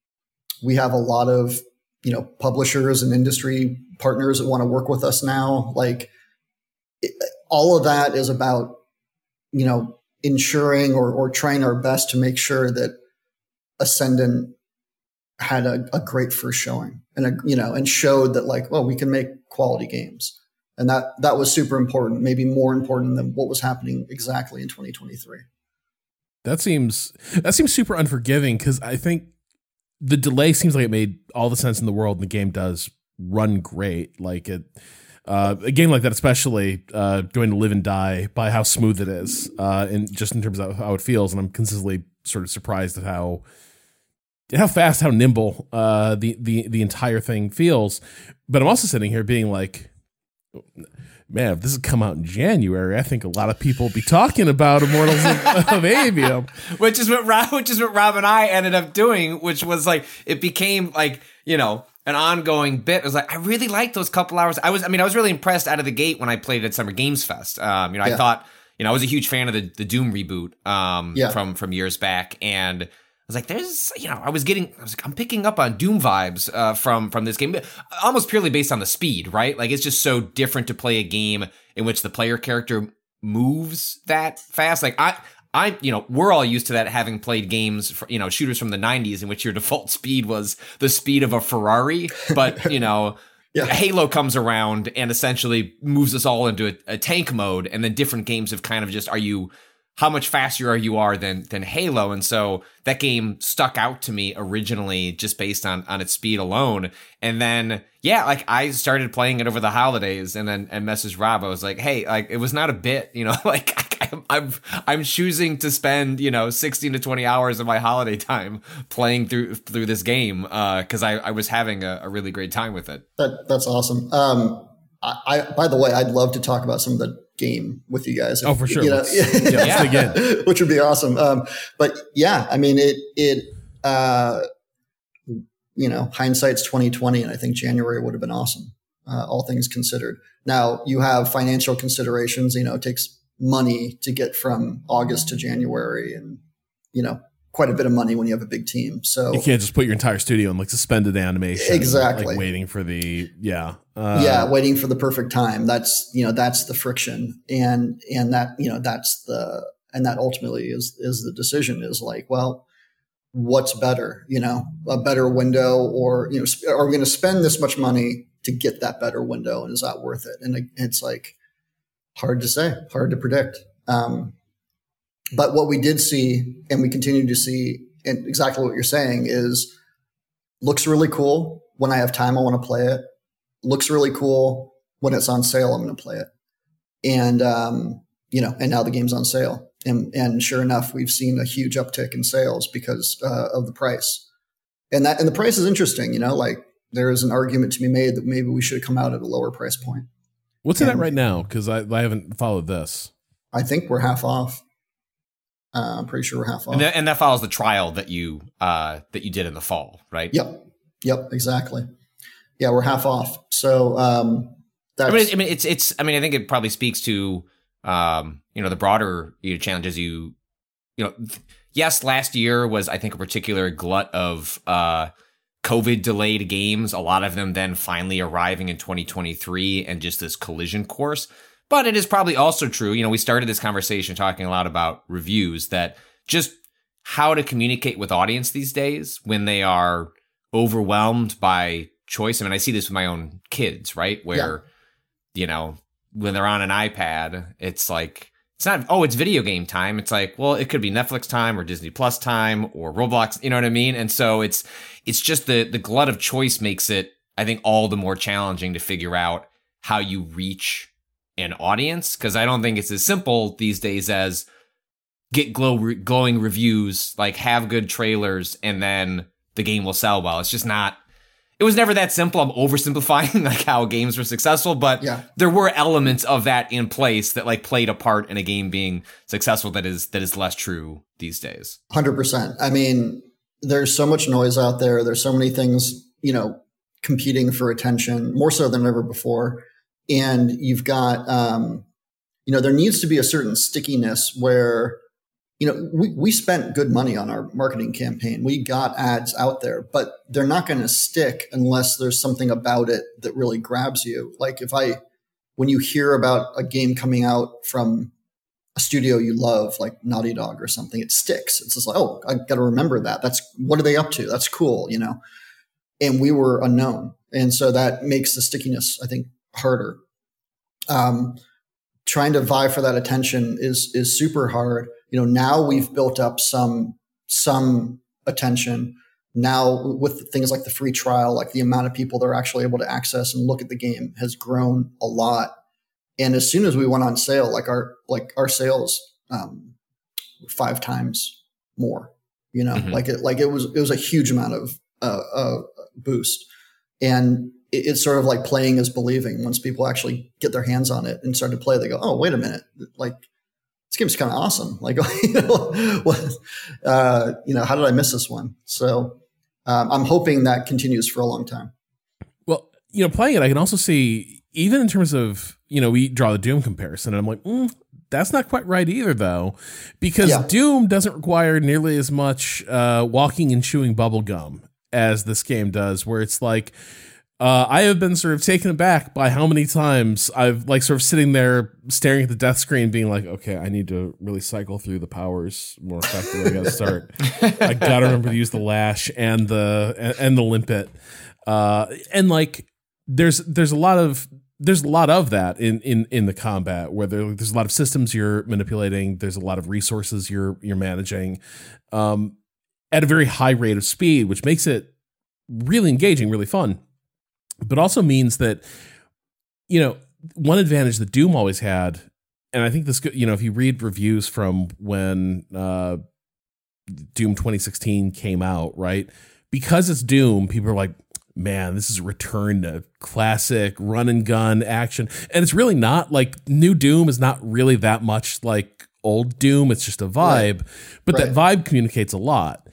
we have a lot of, you know, publishers and industry partners that want to work with us now. Like, it, all of that is about you know, ensuring or, or trying our best to make sure that Ascendant had a, a great first showing and, a, you know, and showed that like, well, we can make quality games. And that, that was super important, maybe more important than what was happening exactly in twenty twenty-three. That seems, that seems super unforgiving, because I think the delay seems like it made all the sense in the world, and the game does run great. Like it, uh, a game like that, especially uh, going to live and die by how smooth it is, uh, and just in terms of how it feels. And I'm consistently sort of surprised at how how fast, how nimble uh, the the the entire thing feels. But I'm also sitting here being like, man, if this had come out in January, I think a lot of people would be talking about Immortals of, of Aveum. Which is what Rob, which is what Rob and I ended up doing, which was like, it became like, you know, an ongoing bit. It was like, I really liked those couple hours. I was, I mean, I was really impressed out of the gate when I played at Summer Games Fest. Um, you know, Yeah. I thought, you know, I was a huge fan of the, the Doom reboot um, Yeah. from, from years back. And I was like, there's, you know, I was getting, I was like, I'm picking up on Doom vibes uh, from, from this game, almost purely based on the speed, right? Like, it's just so different to play a game in which the player character moves that fast. Like, I, I, you know, we're all used to that, having played games, for, you know, shooters from the nineties in which your default speed was the speed of a Ferrari. But, you know, Yeah. Halo comes around and essentially moves us all into a, a tank mode. And then different games have kind of just, are you, how much faster are you are than than Halo? And so that game stuck out to me originally just based on on its speed alone. And then yeah, like I started playing it over the holidays, and then and messaged Rob. I was like, hey, like it was not a bit, you know, like I, I'm I'm choosing to spend, you know, sixteen to twenty hours of my holiday time playing through through this game uh, because I I was having a, a really great time with it. That that's awesome. Um, I, I by the way, I'd love to talk about some of the game with you guys. Oh, for sure. You know, Let's- yeah, let's dig in. which would be awesome. Um, but yeah, I mean, it it uh, you know, hindsight's twenty twenty, and I think January would have been awesome, uh, all things considered. Now you have financial considerations. You know, it takes money to get from August to January, and you know, quite a bit of money when you have a big team. So You can't just put your entire studio in like suspended animation. Exactly. Like waiting for the, yeah. Uh, yeah, waiting for the perfect time. That's, you know, that's the friction. And, and that, you know, that's the, and that ultimately is, is the decision is like, well, what's better, you know, a better window, or, you know, sp- are we going to spend this much money to get that better window? And is that worth it? And it's like hard to say, hard to predict. Um, but what we did see, and we continue to see, and exactly what you're saying, is looks really cool. When I have time, I want to play it. Looks really cool. When it's on sale, I'm going to play it. And, um, you know, and now the game's on sale. And, and sure enough, we've seen a huge uptick in sales because uh, of the price. And that, and the price is interesting, you know, like there is an argument to be made that maybe we should come out at a lower price point. What's it at And- right now? Because I, I haven't followed this. I think we're half off. Uh, I'm pretty sure we're half off. And that, and that follows the trial that you uh, that you did in the fall, right? Yep. Yep. Exactly. Yeah, we're half off. So um, that's. I mean, I mean, it's it's. I mean, I think it probably speaks to um, you know, the broader you know, challenges. You you know, th- yes, last year was, I think, a particular glut of uh, COVID delayed games. A lot of them then finally arriving in twenty twenty-three, and just this collision course. But it is probably also true, you know, we started this conversation talking a lot about reviews, that just how to communicate with audience these days when they are overwhelmed by choice. I mean, I see this with my own kids, right? Where, you know, when they're on an iPad, it's like, it's not, oh, it's video game time. It's like, well, it could be Netflix time or Disney Plus time or Roblox, you know what I mean? And so it's, it's just the, the glut of choice makes it, I think, all the more challenging to figure out how you reach an audience, because I don't think it's as simple these days as get glow re- glowing reviews, like have good trailers, and then the game will sell well. It's just not. It was never that simple. I'm oversimplifying like how games were successful, but Yeah. there were elements of that in place that like played a part in a game being successful. That is that is less true these days. one hundred percent. I mean, there's so much noise out there. There's so many things, you know, competing for attention, more so than ever before. And you've got, um, you know, there needs to be a certain stickiness where, you know, we, we spent good money on our marketing campaign. We got ads out there, but they're not going to stick unless there's something about it that really grabs you. Like if I, when you hear about a game coming out from a studio you love, like Naughty Dog or something, it sticks. It's just like, oh, I got to remember that. That's what are they up to? That's cool, you know. And we were unknown, and so that makes the stickiness, I think, harder. Um, trying to vie for that attention is is super hard. You know, now we've built up some some attention. Now with things like the free trial, like the amount of people that are actually able to access and look at the game has grown a lot. And as soon as we went on sale, like our like our sales um, were five times more. You know, mm-hmm. like it like it was it was a huge amount of uh, uh, boost, and it, it's sort of like playing is believing. Once people actually get their hands on it and start to play, they go, "Oh, wait a minute! Like this game's kind of awesome! Like, you know, what, uh, you know, how did I miss this one?" So um, I'm hoping that continues for a long time. Well, you know, playing it, I can also see. Even in terms of, you know, we draw the Doom comparison, and I'm like, mm, that's not quite right either, though, because yeah. Doom doesn't require nearly as much uh, walking and chewing bubble gum as this game does, where it's like, uh, I have been sort of taken aback by how many times I've like sort of sitting there staring at the death screen being like, okay, I need to really cycle through the powers more effectively. I got to start. I got to remember to use the lash and the and, and the limpet. Uh, and like, there's there's a lot of There's a lot of that in, in, in the combat where there, there's a lot of systems you're manipulating. There's a lot of resources you're you're managing um, at a very high rate of speed, which makes it really engaging, really fun. But also means that, you know, one advantage that Doom always had, and I think this, you know, if you read reviews from when uh, Doom twenty sixteen came out, right? Because it's Doom, people are like, man, this is a return to classic run and gun action. And it's really not. Like, new Doom is not really that much like old Doom. It's just a vibe. Right. But right. that vibe communicates a lot.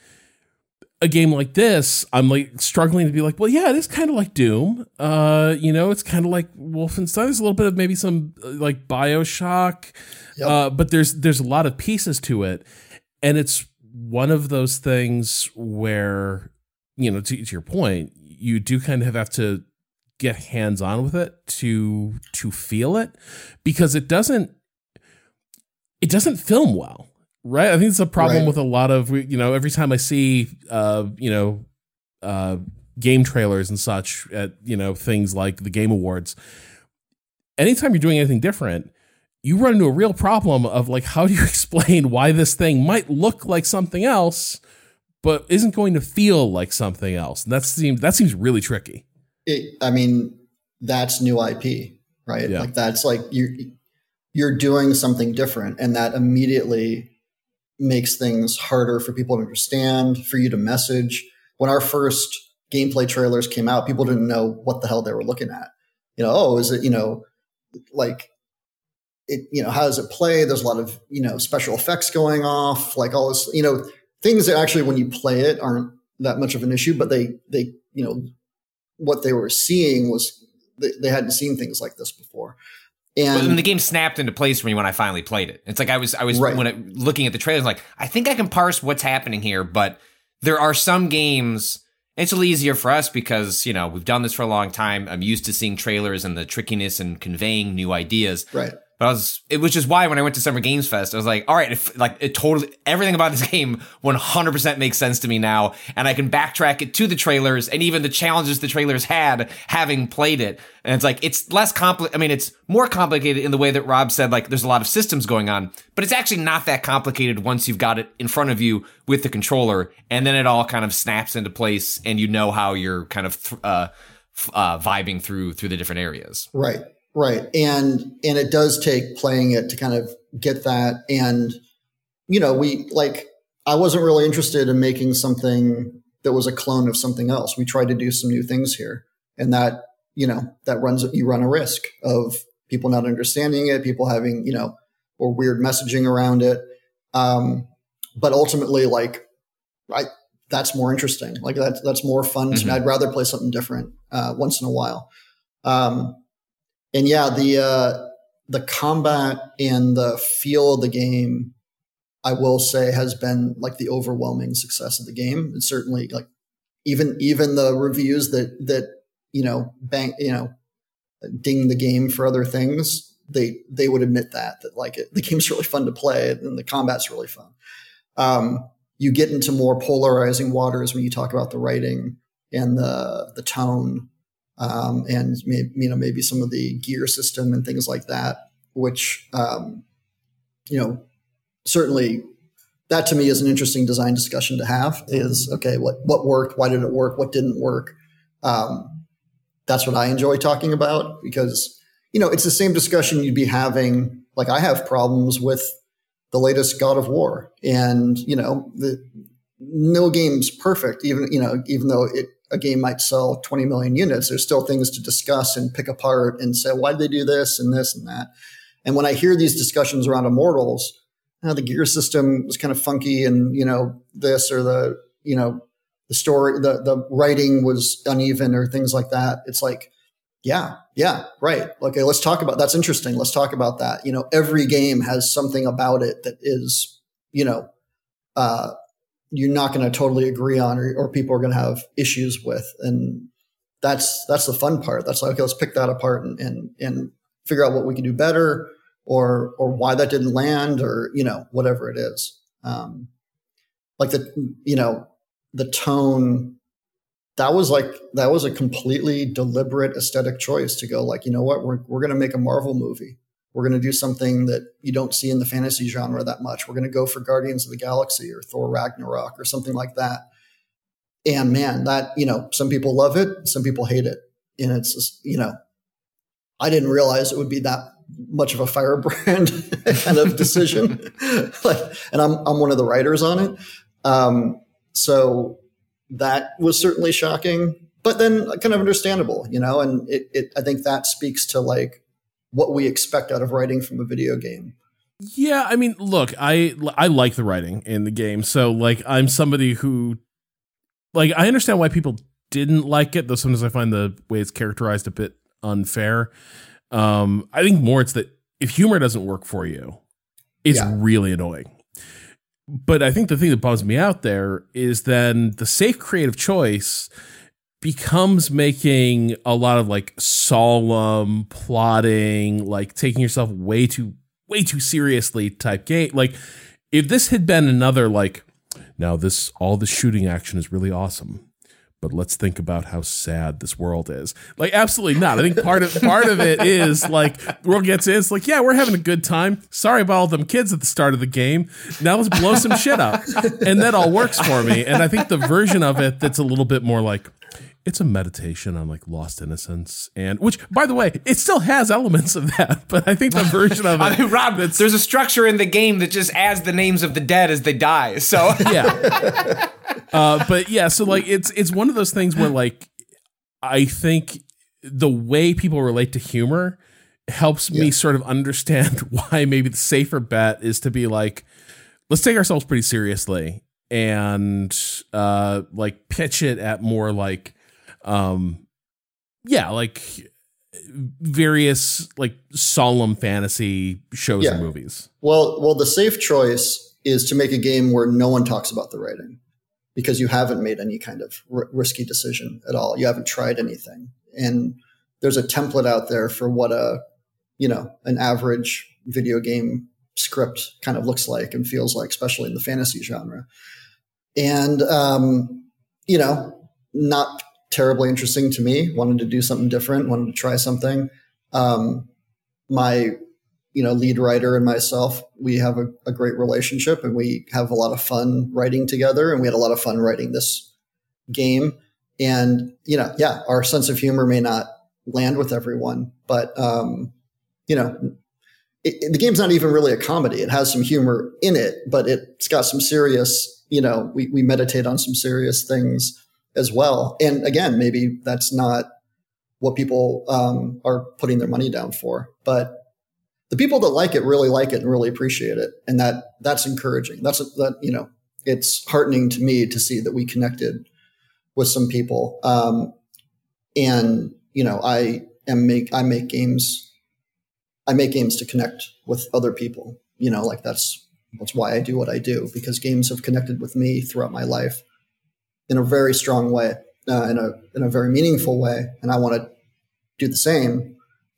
A game like this, I'm like struggling to be like, well, yeah, it is kind of like Doom. Uh, you know, it's kind of like Wolfenstein. There's a little bit of maybe some uh, like BioShock. Yep. Uh, but there's there's a lot of pieces to it. And it's one of those things where, you know, to, to your point, you do kind of have to get hands-on with it to to feel it, because it doesn't it doesn't film well, right? I think it's a problem right. with a lot of, you know, every time I see uh, you know, uh, game trailers and such at, you know, things like the Game Awards, anytime you're doing anything different, you run into a real problem of like, how do you explain why this thing might look like something else but isn't going to feel like something else? And that seems that seems really tricky. It, I mean, that's new I P, right? Yeah. Like that's like you're you're doing something different, and that immediately makes things harder for people to understand, for you to message. When our first gameplay trailers came out, people didn't know what the hell they were looking at. You know, oh, is it, you know, like it, you know, how does it play? There's a lot of, you know, special effects going off, like all this, you know, things that actually, when you play it, aren't that much of an issue, but they, they, you know, what they were seeing was they, they hadn't seen things like this before. And well, the game snapped into place for me when I finally played it. It's like I was, I was right. when it, looking at the trailers, like, I think I can parse what's happening here, but there are some games. It's a little easier for us because, you know, we've done this for a long time. I'm used to seeing trailers and the trickiness and conveying new ideas. Right. But I was, it was just why when I went to Summer Games Fest, I was like, all right, if, like it totally, everything about this game one hundred percent makes sense to me now. And I can backtrack it to the trailers and even the challenges the trailers had having played it. And it's like, it's less complicated. I mean, it's more complicated in the way that Rob said, like there's a lot of systems going on, but it's actually not that complicated once you've got it in front of you with the controller. And then it all kind of snaps into place and you know how you're kind of, th- uh, uh, vibing through, through the different areas. Right. Right. And, and it does take playing it to kind of get that. And, you know, we like, I wasn't really interested in making something that was a clone of something else. We tried to do some new things here, and that, you know, that runs, you run a risk of people not understanding it, people having, you know, or weird messaging around it. Um, but ultimately, like, I, that's more interesting. Like that's, that's more fun. Mm-hmm. I'd rather play something different, uh, once in a while. Um, And yeah, the uh, the combat and the feel of the game, I will say, has been like the overwhelming success of the game. It's certainly like even even the reviews that that you know bang you know ding the game for other things, they they would admit that that like it, the game's really fun to play and the combat's really fun. Um, you get into more polarizing waters when you talk about the writing and the the tone, um, and maybe, you know maybe some of the gear system and things like that, which um, you know certainly that to me is an interesting design discussion to have. Is okay, what what worked, why did it work, what didn't work. Um, that's what I enjoy talking about because you know it's the same discussion you'd be having. Like I have problems with the latest God of War, and you know the no game's perfect. Even you know even though it. A game might sell twenty million units, there's still things to discuss and pick apart and say, why did they do this and this and that? And when I hear these discussions around Immortals, you know, the gear system was kind of funky and, you know, this or the, you know, the story, the, the writing was uneven or things like that. It's like, yeah, yeah, right. Okay, let's talk about, that's interesting. Let's talk about that. You know, every game has something about it that is, you know, uh, you're not going to totally agree on or, or people are going to have issues with. And that's, that's the fun part. That's like, okay, let's pick that apart and, and, and figure out what we can do better or, or why that didn't land or, you know, whatever it is. Um, like the, you know, the tone, that was like, that was a completely deliberate aesthetic choice to go like, you know what, we're, we're going to make a Marvel movie. We're going to do something that you don't see in the fantasy genre that much. We're going to go for Guardians of the Galaxy or Thor Ragnarok or something like that. And man, that, you know, some people love it. Some people hate it. And it's just, you know, I didn't realize it would be that much of a firebrand kind of decision. like, and I'm, I'm one of the writers on it. Um, so that was certainly shocking, but then kind of understandable, you know, and it, it, I think that speaks to like, what we expect out of writing from a video game. Yeah, I mean, look, I I like the writing in the game. So, like, I'm somebody who, like, I understand why people didn't like it, though sometimes I find the way it's characterized a bit unfair. Um, I think more it's that if humor doesn't work for you, it's yeah. really annoying. But I think the thing that bums me out there is then the safe creative choice becomes making a lot of like solemn plotting, like taking yourself way too, way too seriously type game. Like if this had been another, like now this, all the shooting action is really awesome, but let's think about how sad this world is. Like, absolutely not. I think part of, part of it is like the world gets in. It's like, yeah, we're having a good time. Sorry about all them kids at the start of the game. Now let's blow some shit up. And that all works for me. And I think the version of it that's a little bit more like, it's a meditation on like lost innocence, and which, by the way, it still has elements of that. But I think the version of it, I mean, Rob, there's a structure in the game that just adds the names of the dead as they die. So yeah, uh, but yeah, so like it's it's one of those things where like I think the way people relate to humor helps yeah. me sort of understand why maybe the safer bet is to be like, let's take ourselves pretty seriously and uh, like pitch it at more like. Um, yeah, like various like solemn fantasy shows yeah. and movies. Well, well, the safe choice is to make a game where no one talks about the writing because you haven't made any kind of r- risky decision at all. You haven't tried anything, and there's a template out there for what a you know an average video game script kind of looks like and feels like, especially in the fantasy genre. And um, you know, not terribly interesting to me. Wanted to do something different, wanted to try something. Um, my, you know, lead writer and myself, we have a, a great relationship and we have a lot of fun writing together. And we had a lot of fun writing this game. And, you know, yeah, our sense of humor may not land with everyone, but, um, you know, it, it, the game's not even really a comedy. It has some humor in it, but it's got some serious, you know, we, we meditate on some serious things as well. And again, maybe that's not what people um, are putting their money down for, but the people that like it really like it and really appreciate it. And that that's encouraging. That's that, you know, it's heartening to me to see that we connected with some people. Um, and, you know, I am make, I make games, I make games to connect with other people, you know, like that's, that's why I do what I do, because games have connected with me throughout my life in a very strong way, uh, in a in a very meaningful way, and I want to do the same.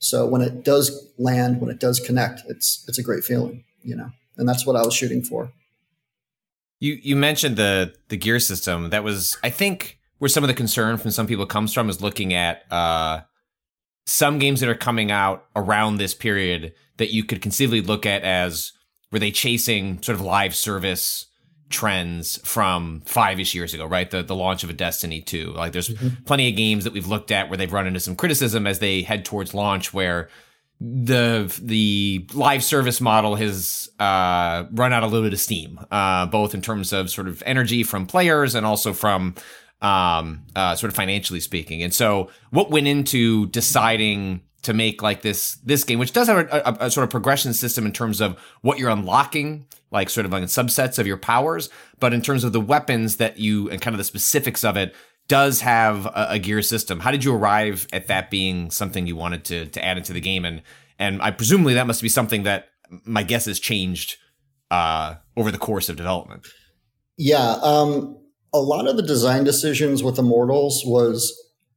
So when it does land, when it does connect, it's it's a great feeling, you know, and that's what I was shooting for. You you mentioned the the gear system. That was, I think, where some of the concern from some people comes from, is looking at uh, some games that are coming out around this period that you could conceivably look at as, were they chasing sort of live service trends from five-ish years ago, right? The the launch of a Destiny two. Like there's mm-hmm. plenty of games that we've looked at where they've run into some criticism as they head towards launch, where the the live service model has uh, run out a little bit of steam, uh, both in terms of sort of energy from players and also from um, uh, sort of financially speaking. And so what went into deciding to make like this this game, which does have a, a, a sort of progression system in terms of what you're unlocking, like sort of like subsets of your powers, but in terms of the weapons that you, and kind of the specifics of it, does have a, a gear system. How did you arrive at that being something you wanted to to add into the game? And and I presumably that must be something that, my guess, has changed uh, over the course of development. Yeah, um, a lot of the design decisions with Immortals was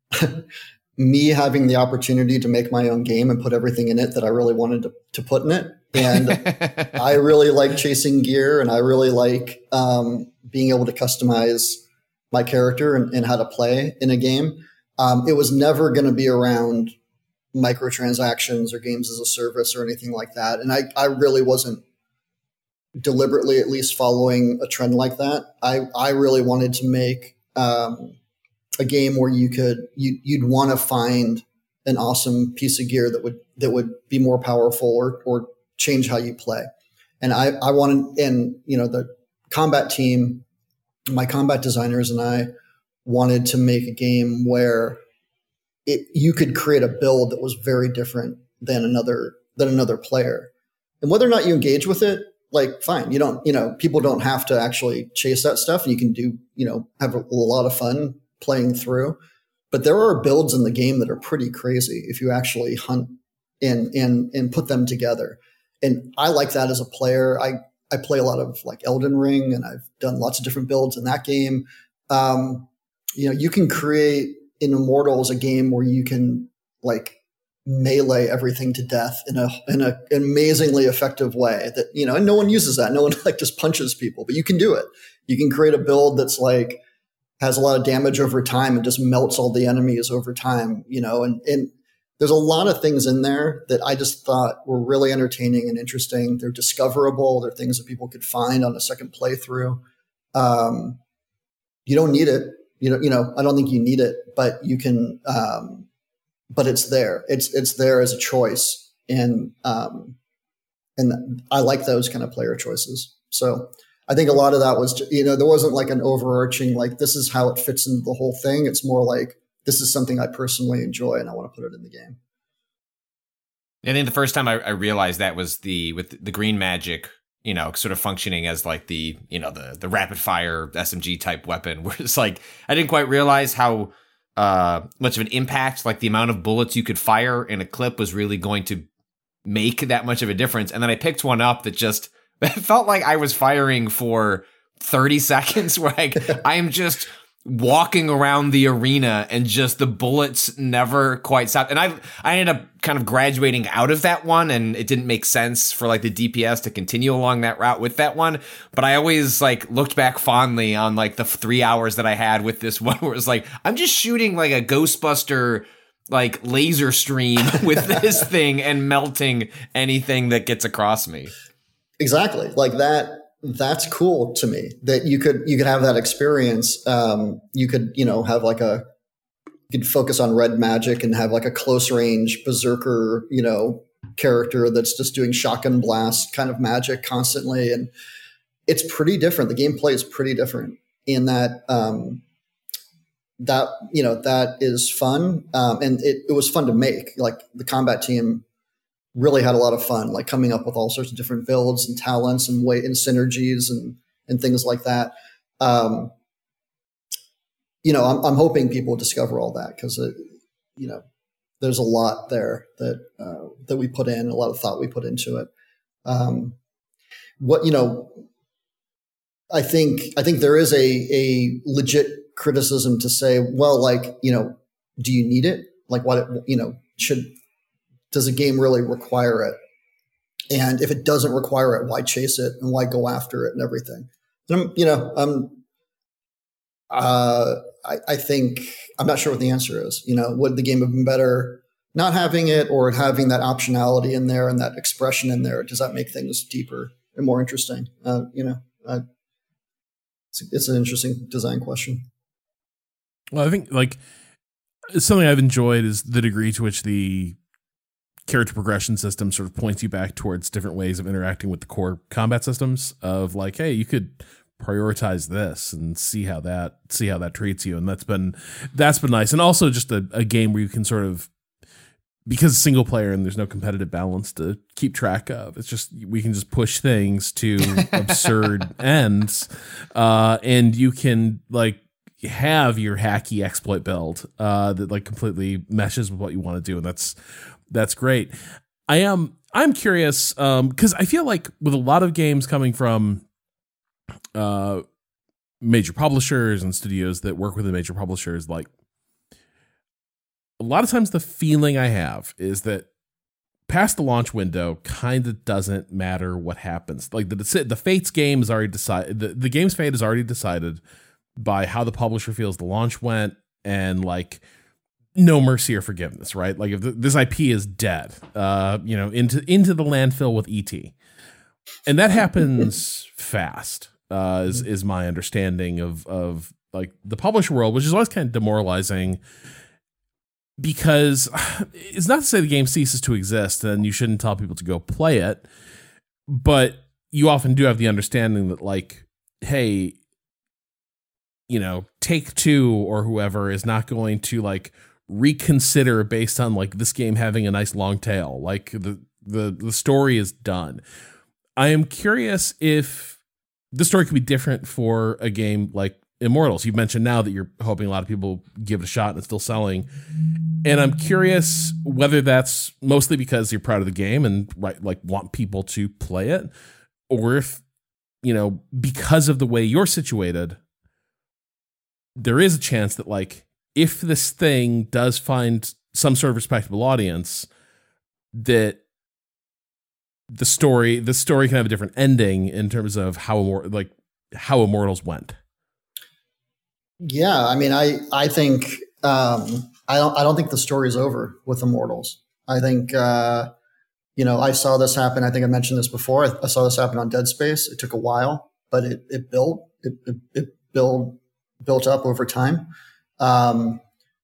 me having the opportunity to make my own game and put everything in it that I really wanted to, to put in it. And I really like chasing gear, and I really like um, being able to customize my character and, and how to play in a game. Um, it was never going to be around microtransactions or games as a service or anything like that. And I, I really wasn't deliberately, at least, following a trend like that. I, I really wanted to make um, a game where you could, you, you'd want to find an awesome piece of gear that would, that would be more powerful or, or change how you play. And I, I wanted, and, you know, the combat team, my combat designers and I wanted to make a game where it, you could create a build that was very different than another, than another player. And whether or not you engage with it, like, fine, you don't, you know, people don't have to actually chase that stuff, and you can do, you know, have a, a lot of fun playing through. But there are builds in the game that are pretty crazy if you actually hunt and, and, and put them together. And I like that as a player. I, I play a lot of like Elden Ring, and I've done lots of different builds in that game. Um, you know, you can create in Immortals a game where you can like melee everything to death in a in a, an amazingly effective way that, you know, and no one uses that. No one like just punches people, but you can do it. You can create a build that's like has a lot of damage over time and just melts all the enemies over time, you know, and, and there's a lot of things in there that I just thought were really entertaining and interesting. They're discoverable. They're things that people could find on a second playthrough. Um, you don't need it. You know, you know, I don't think you need it, but you can, um, but it's there. It's, it's there as a choice. And, um, and I like those kind of player choices. So I think a lot of that was, you know, there wasn't like an overarching, like, this is how it fits into the whole thing. It's more like, this is something I personally enjoy and I want to put it in the game. I think the first time I, I realized that was the, with the green magic, you know, sort of functioning as like the, you know, the, the rapid fire S M G type weapon, where it's like, I didn't quite realize how uh, much of an impact, like the amount of bullets you could fire in a clip was really going to make that much of a difference. And then I picked one up that just, it felt like I was firing for thirty seconds, where I, I'm just walking around the arena and just the bullets never quite stopped. And I I ended up kind of graduating out of that one, and it didn't make sense for like the D P S to continue along that route with that one. But I always like looked back fondly on like the three hours that I had with this one, where it was like, I'm just shooting like a Ghostbuster like laser stream with this thing and melting anything that gets across me. Exactly. Like that. That's cool to me that you could, you could have that experience. Um, you could, you know, have like a, you could focus on red magic and have like a close range berserker, you know, character that's just doing shotgun blast kind of magic constantly. And it's pretty different. The gameplay is pretty different in that, um, that, you know, that is fun. Um, and it, it was fun to make. Like the combat team really had a lot of fun, like coming up with all sorts of different builds and talents and way and synergies and, and things like that. Um, you know, I'm, I'm hoping people discover all that, because, you know, there's a lot there that, uh, that we put in, a lot of thought we put into it. Um, what, you know, I think, I think there is a, a legit criticism to say, well, like, you know, do you need it? Like what, it, you know, should, does a game really require it? And if it doesn't require it, why chase it and why go after it and everything? And I'm, you know, I'm, uh, I, I think I'm not sure what the answer is. You know, would the game have been better not having it, or having that optionality in there and that expression in there? Does that make things deeper and more interesting? Uh, you know, uh, it's, it's an interesting design question. Well, I think like something I've enjoyed is the degree to which the character progression system sort of points you back towards different ways of interacting with the core combat systems of like, hey, you could prioritize this and see how that see how that treats you. And that's been that's been nice. And also just a, a game where you can sort of, because it's single player and there's no competitive balance to keep track of, it's just we can just push things to absurd ends. Uh, and you can like have your hacky exploit build uh, that like completely meshes with what you want to do. And that's That's great. I am. I'm curious because um, I feel like with a lot of games coming from uh, major publishers and studios that work with the major publishers, like a lot of times the feeling I have is that past the launch window kind of doesn't matter what happens. Like the the Fates game is already decided. The, the game's fate is already decided by how the publisher feels the launch went, and like, no mercy or forgiveness, right? Like if the, this I P is dead, uh, you know, into into the landfill with E T, and that happens fast. Uh, is is my understanding of of like the publisher world, which is always kind of demoralizing, because it's not to say the game ceases to exist and you shouldn't tell people to go play it, but you often do have the understanding that like, hey, you know, Take-Two or whoever is not going to like reconsider based on like this game having a nice long tail. Like the the the story is done. I am curious if the story could be different for a game like Immortals. You've mentioned now that you're hoping a lot of people give it a shot and it's still selling. And I'm curious whether that's mostly because you're proud of the game and right, like want people to play it, or if, you know, because of the way you're situated, there is a chance that like, if this thing does find some sort of respectable audience, that the story, the story can have a different ending in terms of how like how Immortals went. Yeah, I mean, I I think um, I don't I don't think the story's over with Immortals. I think uh, you know, I saw this happen. I think I mentioned this before. I, I saw this happen on Dead Space. It took a while, but it it built it it, it built built up over time. Um,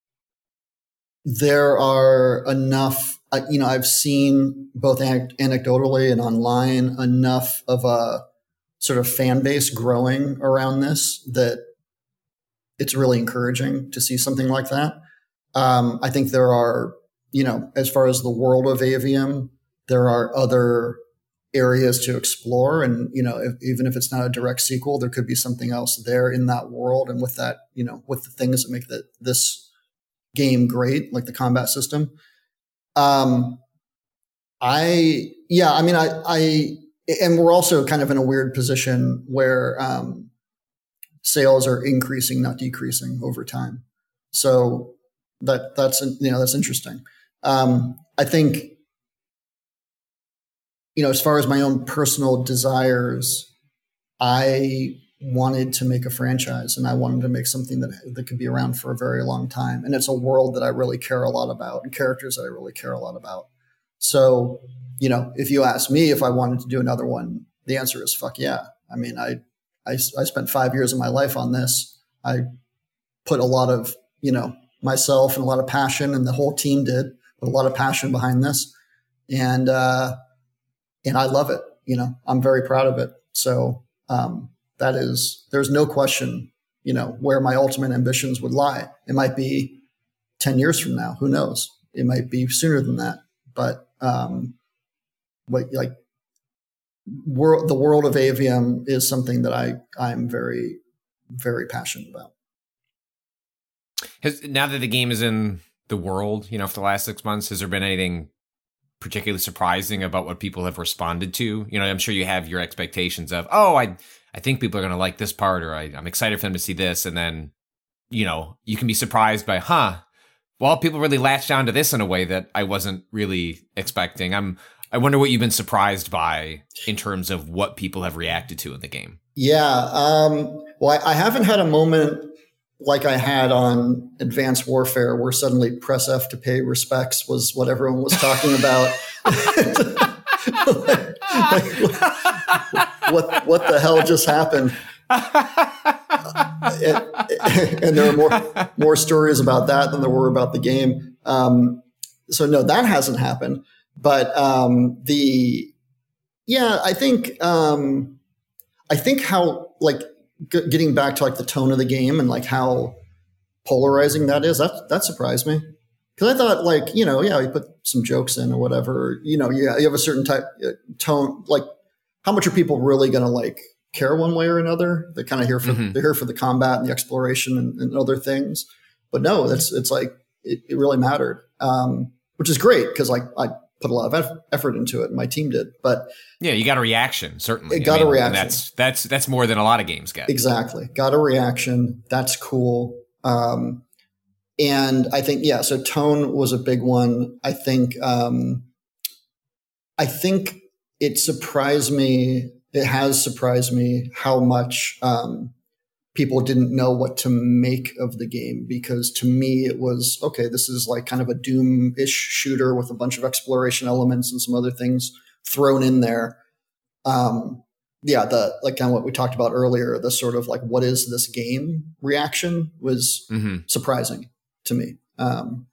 there are enough, uh, you know, I've seen both an- anecdotally and online enough of a sort of fan base growing around this that it's really encouraging to see something like that. Um, I think there are, you know, as far as the world of Avium, there are other areas to explore. And, you know, if, even if it's not a direct sequel, there could be something else there in that world. And with that, you know, with the things that make the, this game great, like the combat system. Um, I, yeah, I mean, I, I, and we're also kind of in a weird position where um, sales are increasing, not decreasing over time. So that that's, you know, that's interesting. Um, I think, you know, as far as my own personal desires, I wanted to make a franchise and I wanted to make something that, that could be around for a very long time. And it's a world that I really care a lot about and characters that I really care a lot about. So, you know, if you ask me if I wanted to do another one, the answer is fuck yeah. I mean, I, I, I spent five years of my life on this. I put a lot of, you know, myself and a lot of passion, and the whole team did put a lot of passion behind this. And, uh, and I love it. You know, I'm very proud of it. So, um, that is, there's no question, you know, where my ultimate ambitions would lie. It might be ten years from now. Who knows? It might be sooner than that. But, um, what, like, world, the world of Avium is something that I, I'm very, very passionate about. Has, now that the game is in the world, you know, for the last six months, has there been anything particularly surprising about what people have responded to? You know, I'm sure you have your expectations of, oh, I, I think people are going to like this part, or I, I'm excited for them to see this. And then, you know, you can be surprised by, huh, Well, people really latched on to this in a way that I wasn't really expecting. I'm. I wonder what you've been surprised by in terms of what people have reacted to in the game. Yeah. Um, well, I, I haven't had a moment like I had on Advanced Warfare, where suddenly press F to pay respects was what everyone was talking about. like, like, what what the hell just happened? and, and there are more more stories about that than there were about the game. Um, so no, that hasn't happened. But um, the yeah, I think um, I think how like g- getting back to like the tone of the game and like how polarizing that is. That that surprised me, because I thought like you know yeah you put some jokes in or whatever, you know you, you have a certain type uh, tone. Like how much are people really going to like care one way or another? They're kind of here for mm-hmm. they're here for the combat and the exploration and, and other things. But no, it's it's like it, it really mattered, um, which is great because like I put a lot of effort into it, and my team did. But yeah, you got a reaction, certainly. It got I mean, a reaction. That's that's that's more than a lot of games get. Exactly, got a reaction. That's cool. Um, and I think yeah, so tone was a big one. I think um, I think it surprised me. It has surprised me how much um, people didn't know what to make of the game, because to me it was, okay, this is like kind of a Doom-ish shooter with a bunch of exploration elements and some other things thrown in there. Um, yeah, the like kind of what we talked about earlier, the sort of like, what is this game reaction was mm-hmm. surprising to me. Um,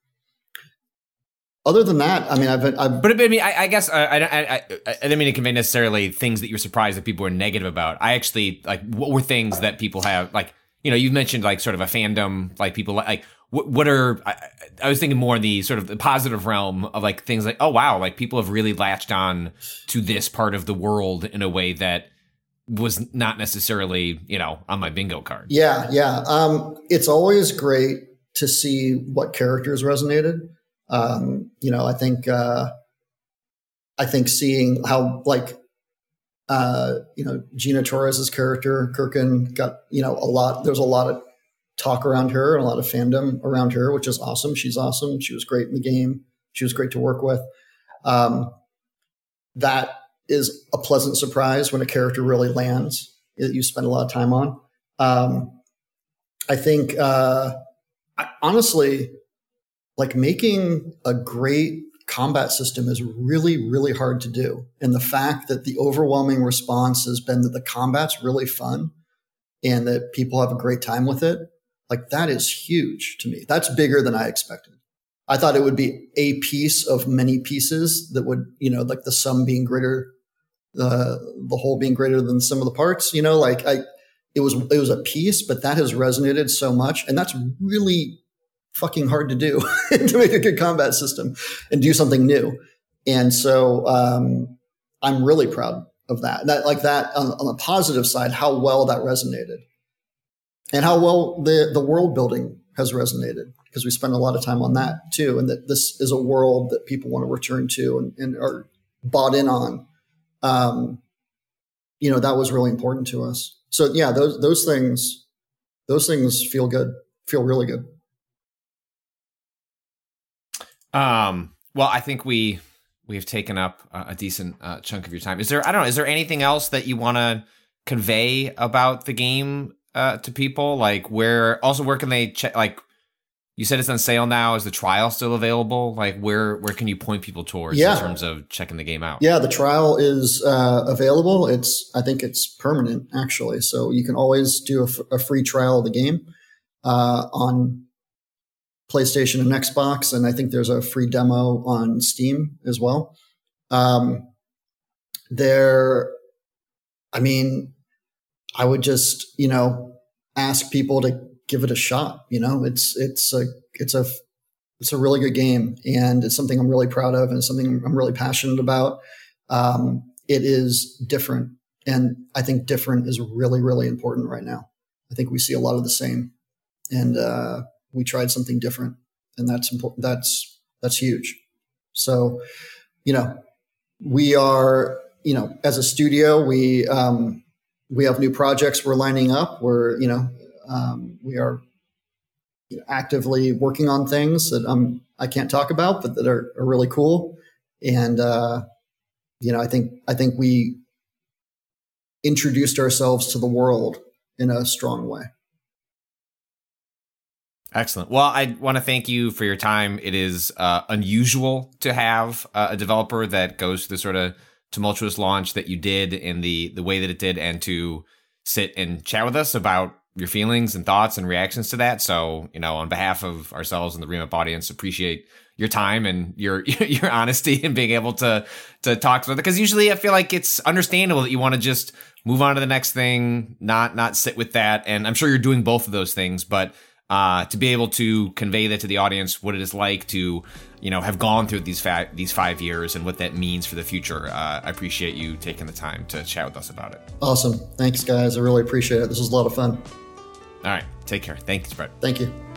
Other than that, I mean, I've been, I've, but I mean, I, I guess I, I, I, I didn't mean to convey necessarily things that you're surprised that people were negative about. I actually like, what were things that people have like, you know, you mentioned like sort of a fandom, like people like, what, what are, I, I was thinking more in the sort of the positive realm of like things like, oh, wow, like people have really latched on to this part of the world in a way that was not necessarily, you know, on my bingo card. Yeah. Yeah. Um, it's always great to see what characters resonated. Um, you know, I think, uh, I think seeing how like, uh, you know, Gina Torres's character, Kirkin, got, you know, a lot, there's a lot of talk around her and a lot of fandom around her, which is awesome. She's awesome. She was great in the game. She was great to work with. Um, that is a pleasant surprise when a character really lands that you spend a lot of time on. Um, I think, uh, I, honestly, like making a great combat system is really, really hard to do. And the fact that the overwhelming response has been that the combat's really fun and that people have a great time with it, like that is huge to me. That's bigger than I expected. I thought it would be a piece of many pieces that would, you know, like the sum being greater, uh, the whole being greater than the sum of the parts, you know, like I, it was, it was a piece, but that has resonated so much. And that's really fucking hard to do to make a good combat system and do something new. And so um, I'm really proud of that. That like that on, on the positive side, how well that resonated and how well the, the world building has resonated, because we spend a lot of time on that too. And that this is a world that people want to return to and, and are bought in on. Um, you know, that was really important to us. So yeah, those, those things, those things feel good, feel really good. Um, well, I think we we have taken up a, a decent uh, chunk of your time. Is there, I don't know, is there anything else that you want to convey about the game uh, to people? Like where, also where can they check, like you said it's on sale now. Is the trial still available? Like where where can you point people towards yeah. in terms of checking the game out? Yeah, the trial is uh, available. It's, I think it's permanent actually. So you can always do a, f- a free trial of the game uh, on PlayStation and Xbox, and I think there's a free demo on Steam as well. Um, there, I mean, I would just, you know, ask people to give it a shot. You know, it's it's a it's a it's a really good game, and it's something I'm really proud of, and it's something I'm really passionate about. Um, it is different, and I think different is really really important right now. I think we see a lot of the same, and uh, we tried something different, and that's important. That's, that's huge. So, you know, we are, you know, as a studio, we, um, we have new projects we're lining up. We're, you know, um, we are actively working on things that I'm, I can't talk about, but that are, are really cool. And, uh, you know, I think, I think we introduced ourselves to the world in a strong way. Excellent. Well, I want to thank you for your time. It is uh, unusual to have uh, a developer that goes through the sort of tumultuous launch that you did in the the way that it did, and to sit and chat with us about your feelings and thoughts and reactions to that. So, you know, on behalf of ourselves and the Remap audience, appreciate your time and your your honesty and being able to to talk with it. Because usually I feel like it's understandable that you want to just move on to the next thing, not not sit with that. And I'm sure you're doing both of those things, but uh, to be able to convey that to the audience, what it is like to, you know, have gone through these fa- these five years and what that means for the future. Uh, I appreciate you taking the time to chat with us about it. Awesome. Thanks, guys. I really appreciate it. This was a lot of fun. All right. Take care. Thanks, Brett. Thank you.